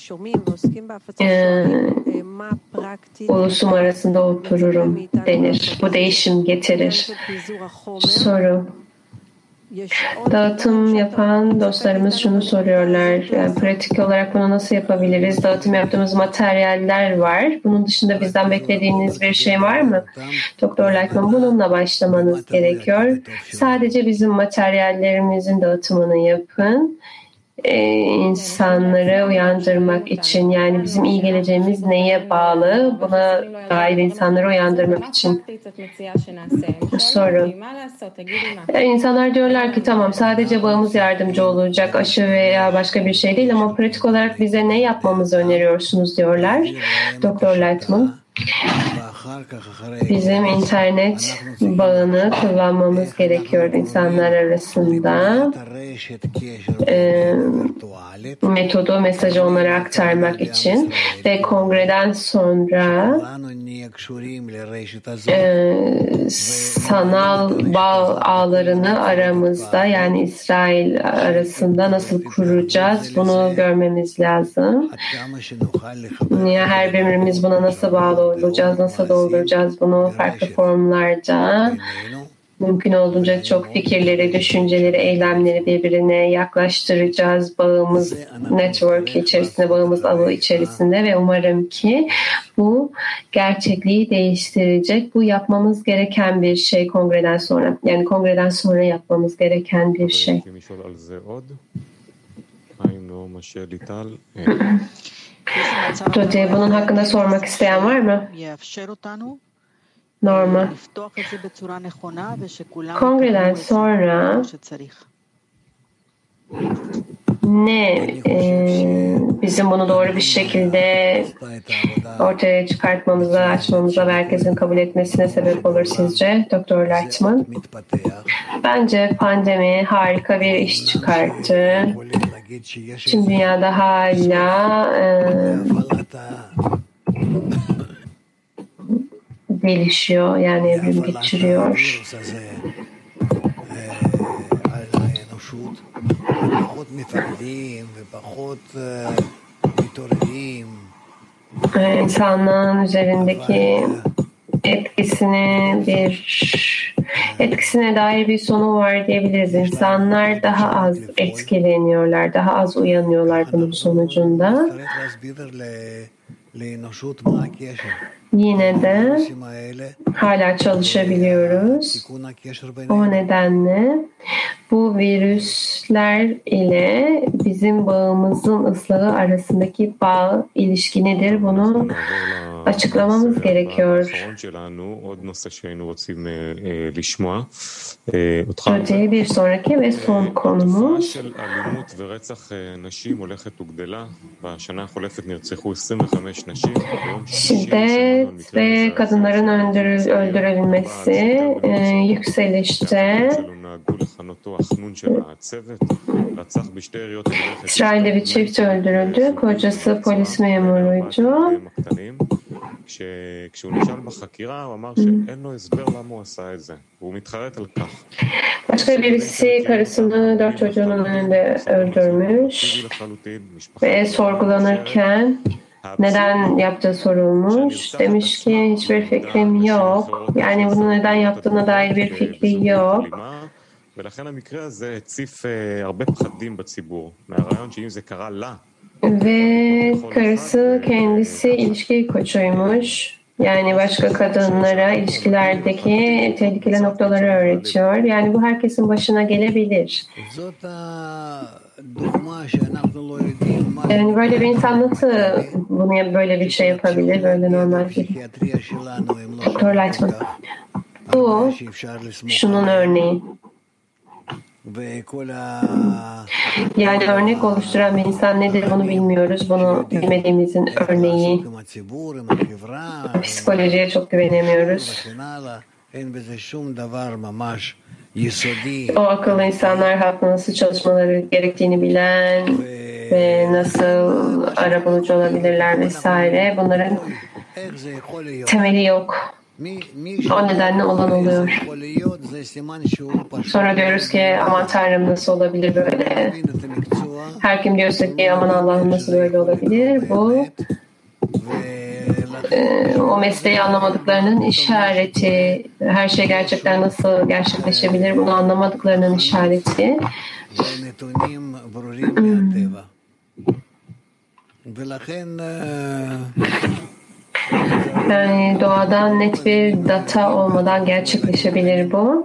E, ulusum arasında otururum denir. Bu değişim getirir. Soru. Dağıtım yapan dostlarımız şunu soruyorlar. Yani pratik olarak bunu nasıl yapabiliriz? Dağıtım yaptığımız materyaller var. Bunun dışında bizden beklediğiniz bir şey var mı? Doktor Lightman, bununla başlamanız gerekiyor. Sadece bizim materyallerimizin dağıtımını yapın. Ee, insanları uyandırmak için, yani bizim iyi geleceğimiz neye bağlı, buna dair insanları uyandırmak için. Soru. Yani insanlar diyorlar ki tamam, sadece bağımız yardımcı olacak, aşı veya başka bir şey değil, ama pratik olarak bize ne yapmamızı öneriyorsunuz diyorlar. Doktor Lightman, bizim internet bağını kullanmamız gerekiyor insanlar arasında. E, metodu, mesajı onlara aktarmak için ve kongreden sonra e, sanal bağ ağlarını aramızda, yani İsrail arasında nasıl kuracağız, bunu görmemiz lazım. Ya her birimiz buna nasıl bağlı olacağız, nasıl dolduracağız bunu farklı formlarda. Mümkün olduğunca çok fikirleri, düşünceleri, eylemleri birbirine yaklaştıracağız bağımız network içerisinde, bağımız ağı içerisinde ve umarım ki bu gerçekliği değiştirecek. Bu yapmamız gereken bir şey kongreden sonra. Yani kongreden sonra yapmamız gereken bir şey. Dodi, bunun hakkında sormak isteyen var mı? Normal. Kongreden sonra ne e, bizim bunu doğru bir şekilde ortaya çıkartmamıza, açmamıza ve herkesin kabul etmesine sebep olur sizce Doktor Lightman? Bence pandemi harika bir iş çıkarttı. Tüm dünyada hala e, gelişiyor, yani evrim geçiriyor. İnsanlığın üzerindeki etkisini bir etkisine dair bir sonu var diyebiliriz. İnsanlar daha az etkileniyorlar, daha az uyanıyorlar bunun sonucunda. Yine de hala çalışabiliyoruz. O nedenle bu virüsler ile bizim bağımızın ıslahı arasındaki bağ, ilişki nedir? Bunu açıklamamız gerekiyor. Öteye bir sonraki ve son konumuz şiddet ve kadınların öldürül, öldürülmesi e, yükselişte. İsrail'de bir çift öldürüldü. Kocası polis memuruydu. Başka birisi karısını dört çocuğunun önünde öldürmüş ve sorgulanırken neden yaptığı sorulmuş. Demiş ki hiçbir fikrim yok. Yani bunu neden yaptığına dair bir fikri yok. Ve karısı kendisi ilişki koçuymuş. Yani başka kadınlara ilişkilerdeki tehlikeli noktaları öğretiyor. Yani bu herkesin başına gelebilir. Yani böyle bir insan nasıl bunu böyle bir şey yapabilir? Böyle normal değil. Doktor Lightman. Bu şunun örneği. Yani örnek oluşturan bir insan nedir bunu bilmiyoruz. Bunu bilmediğimizin örneği. Psikolojiye çok güvenemiyoruz. O akıllı insanlar hakkında nasıl çalışmaları gerektiğini bilen ve nasıl arabulucu olabilirler vesaire. Bunların temeli yok. O nedenle olan oluyor. Sonra diyoruz ki aman Tanrım nasıl olabilir böyle? Her kim diyorsa ki aman Allah'ım nasıl böyle olabilir? Bu e, o mesleği anlamadıklarının işareti. Her şey gerçekten nasıl gerçekleşebilir? Bunu anlamadıklarının işareti. Hmm. Yani doğadan net bir data olmadan gerçekleşebilir bu.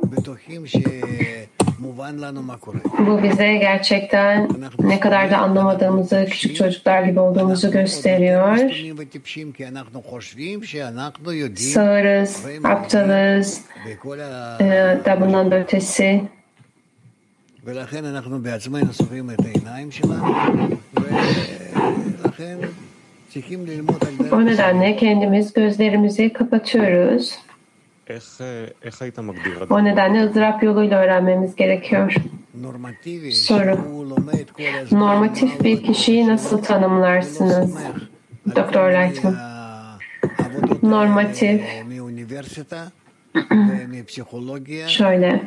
Bu bize gerçekten ne kadar da anlamadığımızı, küçük çocuklar gibi olduğumuzu gösteriyor. Sağırız, aptalız, e, da bundan da ötesi. O nedenle kendimiz gözlerimizi kapatıyoruz. O nedenle ızdırap yoluyla öğrenmemiz gerekiyor. Soru. Normatif bir kişiyi nasıl tanımlarsınız? Doktor Lightman. Normatif. Şöyle.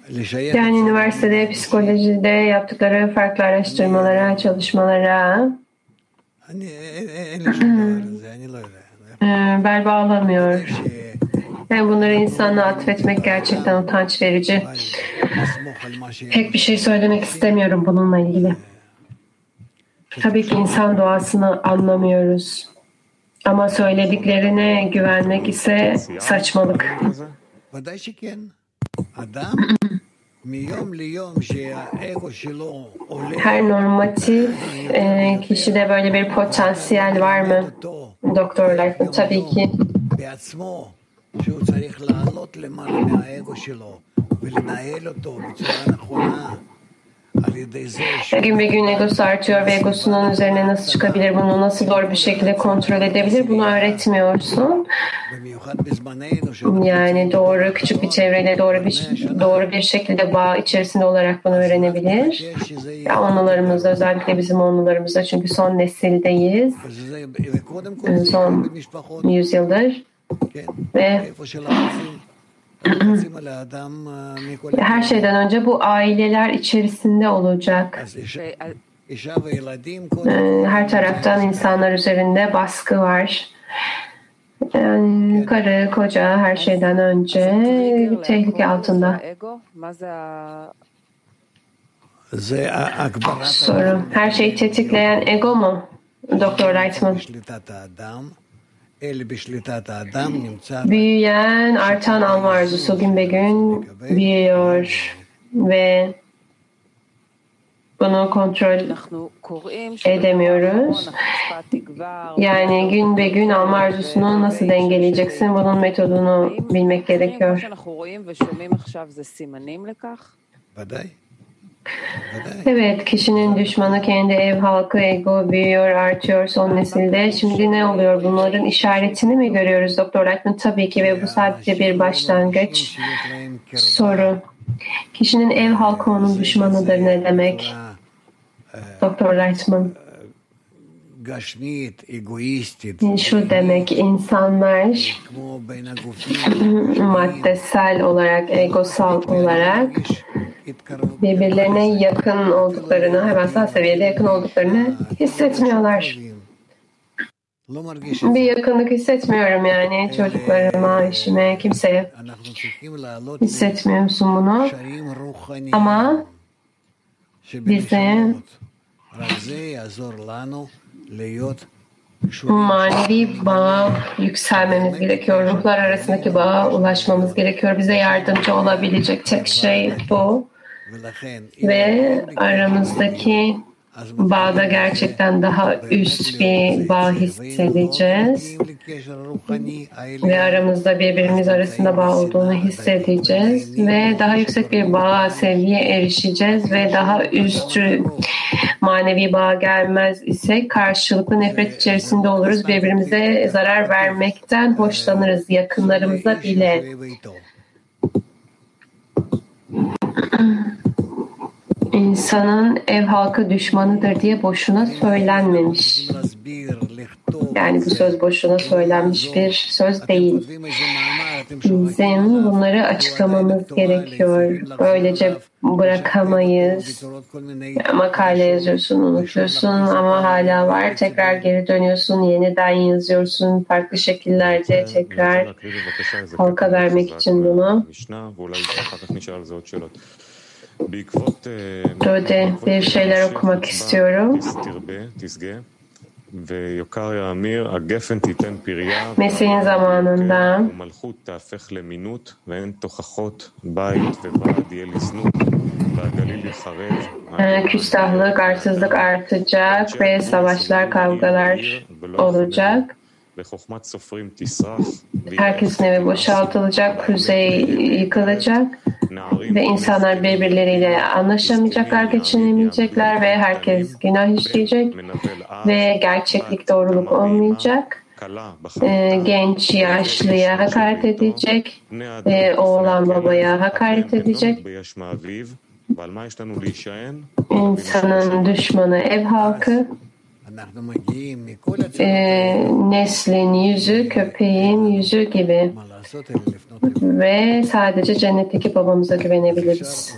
Yani üniversitede, psikolojide yaptıkları farklı araştırmalara, çalışmalara bel bağlamıyor. Yani bunları insanla atfetmek gerçekten utanç verici. Pek bir şey söylemek istemiyorum bununla ilgili. Tabii ki insan doğasını anlamıyoruz. Ama söylediklerine güvenmek ise saçmalık. Her normatif e, kişide böyle bir potansiyel var mı? Doktorlar tabii ki. Gün be gün egosu artıyor ve egosunun üzerine nasıl çıkabilir, bunu nasıl doğru bir şekilde kontrol edebilir, bunu öğretmiyorsun. Yani doğru küçük bir çevreyle doğru bir doğru bir şekilde bağ içerisinde olarak bunu öğrenebilir. Ya onlarımızda, özellikle bizim onlarımızda, çünkü son nesildeyiz. Son yüzyıldır ve her şeyden önce bu aileler içerisinde olacak. Her taraftan insanlar üzerinde baskı var. Yani karı, koca her şeyden önce tehlike altında. Soru. Her şeyi tetikleyen ego mu? Doktor Lightman. Büyüyen, artan alma arzusu gün be gün büyüyor ve bunu kontrol edemiyoruz. Yani gün be gün alma arzusunu nasıl dengeleyeceksin? Bunun metodunu bilmek gerekiyor. Evet, kişinin düşmanı kendi ev halkı, ego büyüyor, artıyor son nesilde. Şimdi ne oluyor? Bunların işaretini mi görüyoruz Doktor Lightman? Tabii ki ve bu sadece bir başlangıç. Soru. Kişinin ev halkı onun düşmanıdır ne demek? Doktor Lightman. Şu demek, insanlar maddesel olarak, egosal olarak birbirlerine yakın olduklarını, hemen sağ seviyede yakın olduklarını hissetmiyorlar. Bir yakınlık hissetmiyorum yani çocuklarıma, eşime, kimseye. Hissetmiyor musun bunu? Ama bize manevi bağa yükselmemiz gerekiyor. Ruhlar arasındaki bağa ulaşmamız gerekiyor. Bize yardımcı olabilecek tek şey bu. Ve aramızdaki bağda gerçekten daha üst bir bağ hissedeceğiz. Ve aramızda birbirimiz arasında bağ olduğunu hissedeceğiz. Ve daha yüksek bir bağ, sevgiye erişeceğiz. Ve daha üst manevi bağ gelmez ise karşılıklı nefret içerisinde oluruz. Birbirimize zarar vermekten hoşlanırız. Yakınlarımıza bile. İnsanın ev halkı düşmanıdır diye boşuna söylenmemiş. Yani bu söz boşuna söylenmiş bir söz değil. Bizim bunları açıklamamız gerekiyor. Böylece bırakamayız. Makale yazıyorsun, unutuyorsun ama hala var. Tekrar geri dönüyorsun, yeniden yazıyorsun. Farklı şekillerde tekrar halka vermek için bunu. Böyle bir şeyler okumak istiyorum. Mesih'in zamanında küstahlık, arsızlık artacak ve savaşlar, kavgalar olacak. Herkesin evi boşaltılacak, kuzey yıkılacak ve insanlar birbirleriyle anlaşamayacaklar, geçinemeyecekler ve herkes günah işleyecek ve gerçeklik, doğruluk olmayacak. Ee, genç yaşlıya hakaret edecek, ee, oğlan babaya hakaret edecek. İnsanın düşmanı ev halkı. E, neslin yüzü köpeğin yüzü gibi. ve sadece cennetteki babamıza güvenebiliriz.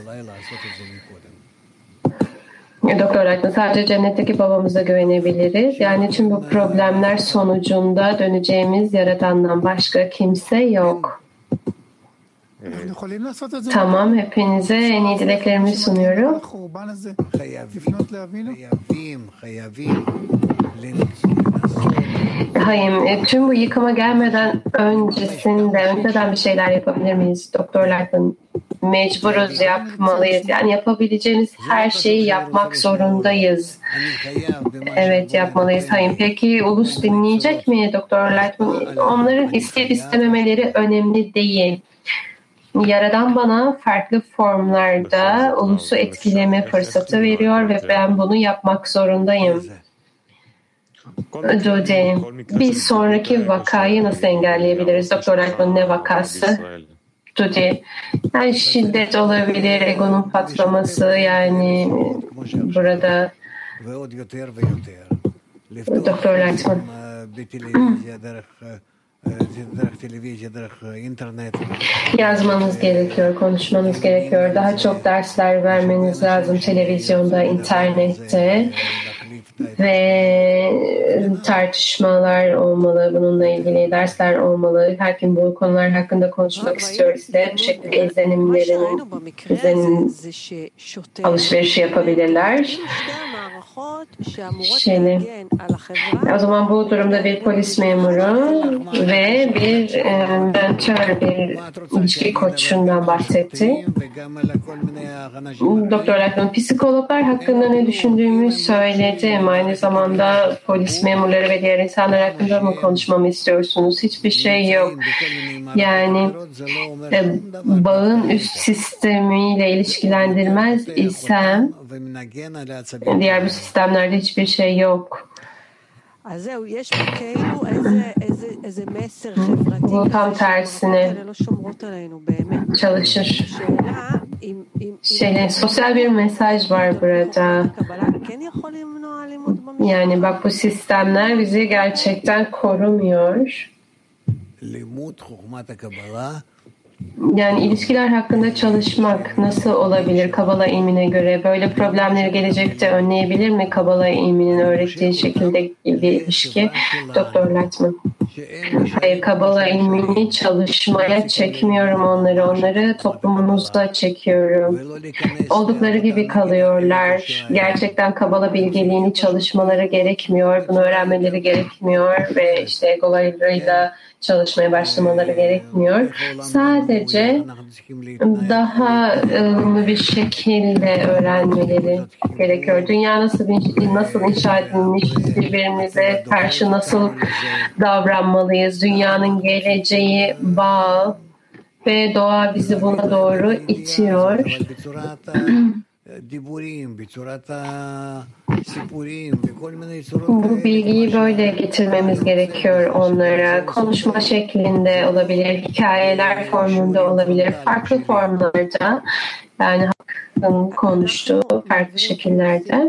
Doktor Aydın, sadece cennetteki babamıza güvenebiliriz. Yani tüm bu problemler sonucunda döneceğimiz Yaradan'dan başka kimse yok. Tamam, hepinize en iyi dileklerimi sunuyorum. Hayır, tüm bu yıkıma gelmeden öncesinde, önceden bir şeyler yapabilir miyiz? Doktorlardan mecburuz, yapmalıyız. Yani yapabileceğimiz her şeyi yapmak zorundayız. Evet, yapmalıyız. Hayır, peki ulus dinleyecek mi Doktorlar? Onların isteyip istememeleri önemli değil. Yaradan bana farklı formlarda ulusu etkileme fırsatı veriyor ve ben bunu yapmak zorundayım. Dodi, bir sonraki vakayı nasıl engelleyebiliriz? Doktor Aydın, ne vakası? Dodi, yani şiddet olabilir, egonun patlaması, yani burada Doktor Aydın. Yazmanız gerekiyor, konuşmanız gerekiyor. Daha çok dersler vermeniz lazım televizyonda, internette ve tartışmalar olmalı. Bununla ilgili dersler olmalı. Her gün bu konular hakkında konuşmak istiyorsa bu şekilde izlenimlerin izlenim alışverişi yapabilirler. Şeyle, o zaman bu durumda bir polis memuru ve bir e, mentor, bir ilişki koçundan bahsetti. Doktor Aydın, psikologlar hakkında ne düşündüğümü söyledim. Aynı zamanda polis memurları ve diğer insanlar hakkında mı konuşmamı istiyorsunuz? Hiçbir şey yok. Yani e, bağın üst sistemiyle ilişkilendirmez isem diğer bu sistemlerde hiçbir şey yok. Bu tam tersine çalışır. Şeyle, sosyal bir mesaj var burada. Yani bak, bu sistemler bizi gerçekten korumuyor. Yani ilişkiler hakkında çalışmak nasıl olabilir Kabala ilmine göre? Böyle problemleri gelecekte önleyebilir mi Kabala ilminin öğrettiği şekilde bir ilişki? Doktor Latman. Hayır, Kabala ilmini çalışmaya çekmiyorum onları. Onları toplumumuzda çekiyorum. Oldukları gibi kalıyorlar. Gerçekten Kabala bilgeliğini çalışmaları gerekmiyor. Bunu öğrenmeleri gerekmiyor ve işte egolarıyla çalışmaya başlamaları gerekmiyor. Sadece daha ılımlı bir şekilde öğrenmeleri gerekiyor. Dünya nasıl nasıl inşa edilmiş, birbirimize karşı nasıl davranmalıyız? Dünyanın geleceği bağ ve doğa bizi buna doğru itiyor. Bu bilgiyi böyle getirmemiz gerekiyor onlara. Konuşma şeklinde olabilir, hikayeler formunda olabilir, farklı formlarda. Yani hakkın konuştuğu farklı şekillerde.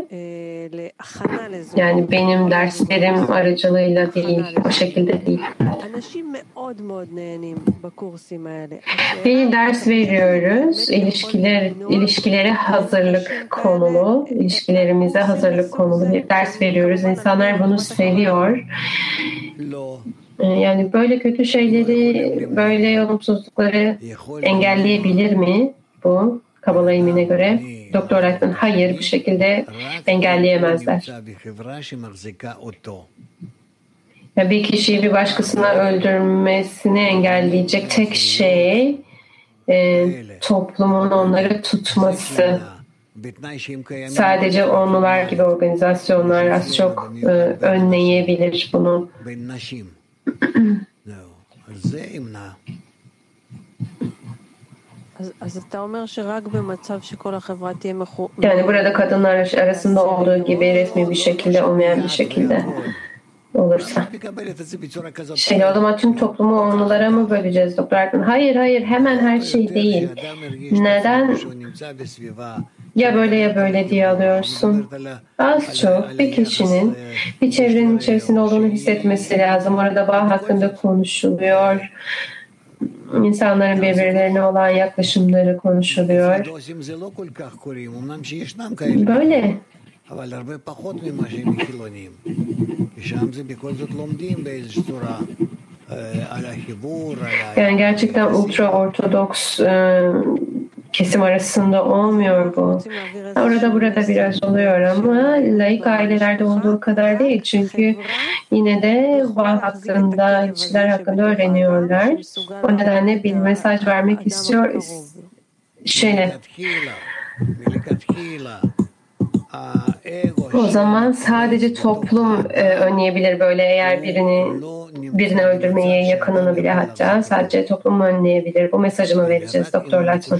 Yani benim derslerim aracılığıyla değil, o şekilde değil. Bir ders veriyoruz, ilişkiler, ilişkilere hazırlık konulu, ilişkilerimize hazırlık konulu bir ders veriyoruz. İnsanlar bunu seviyor. Yani böyle kötü şeyleri, böyle olumsuzlukları engelleyebilir mi bu Kabala ilmine göre? Doktor Aydın, hayır, bu şekilde engelleyemezler. Ya bir kişiyi bir başkasına öldürmesini engelleyecek tek şey e, toplumun onları tutması. Sadece onlular gibi organizasyonlar az çok e, önleyebilir bunu. Yani burada kadınlar arasında olduğu gibi resmi bir şekilde olmayan bir şekilde olursa. Şey, o zaman tüm toplumu onlara mı böleceğiz Doktor Aydın? Hayır hayır, hemen her şey değil. Neden ya böyle ya böyle diye alıyorsun? Az çok bir kişinin bir çevrenin içerisinde olduğunu hissetmesi lazım. Orada bağ hakkında konuşuluyor. İnsanların birbirlerine olan yaklaşımları konuşuluyor. Böyle. Yani gerçekten ultra ortodoks e, kesim arasında olmuyor bu. Orada burada biraz oluyor ama laik ailelerde olduğu kadar değil. Çünkü yine de var hakkında, ilişkiler hakkında öğreniyorlar. O nedenle bir mesaj vermek istiyor. Şöyle. O zaman sadece toplum e, önleyebilir böyle eğer birini birini öldürmeyi, yakınını bile hatta sadece toplum önleyebilir. Bu mesajı mı vereceğiz Doktor Lightman?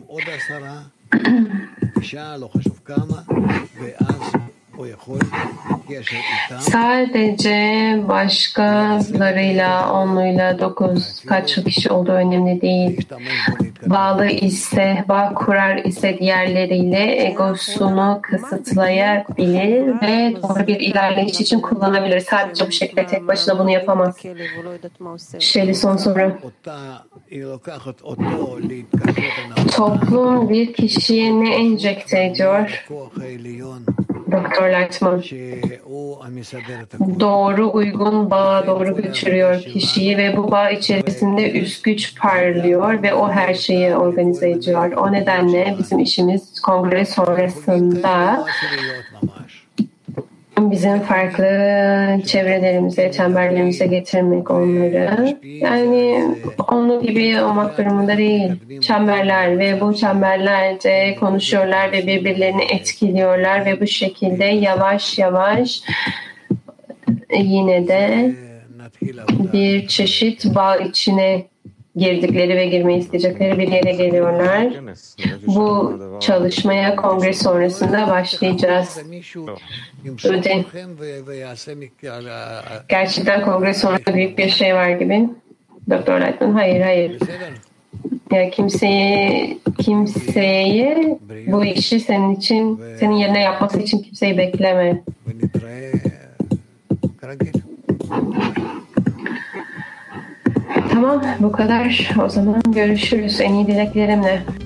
Sadece başkalarıyla, onluyla dokuz kaç kişi olduğu önemli değil. Bağlı ise, bağ kurar ise diğerleriyle egosunu kısıtlayabilir ve doğru bir ilerleyiş için kullanabilir. Sadece bu şekilde tek başına bunu yapamaz. Şeyli son soru. Toplum bir kişiye ne enjekte ediyor? Doktor Lightman. Doğru uygun bağa doğru götürüyor kişiyi ve bu bağ içerisinde üst güç parlıyor ve o her şeyi organize ediyor. O nedenle bizim işimiz kongre sonrasında bizim farklı çevrelerimize, çemberlerimize getirmek onları. Yani onun gibi olmak durumunda değil. Çemberler ve bu çemberlerde konuşuyorlar ve birbirlerini etkiliyorlar ve bu şekilde yavaş yavaş yine de bir çeşit bağ içine girdikleri ve girmeyi isteyecekleri bir yere geliyorlar. Bu çalışmaya kongre sonrasında başlayacağız. Öde. Gerçekten kongre sonrasında büyük bir şey var gibi. Doktor Lightman, hayır hayır. Ya kimseyi kimseyi bu işi senin için, senin yerine yapması için kimseyi bekleme. Tamam, bu kadar. O zaman görüşürüz. En iyi dileklerimle.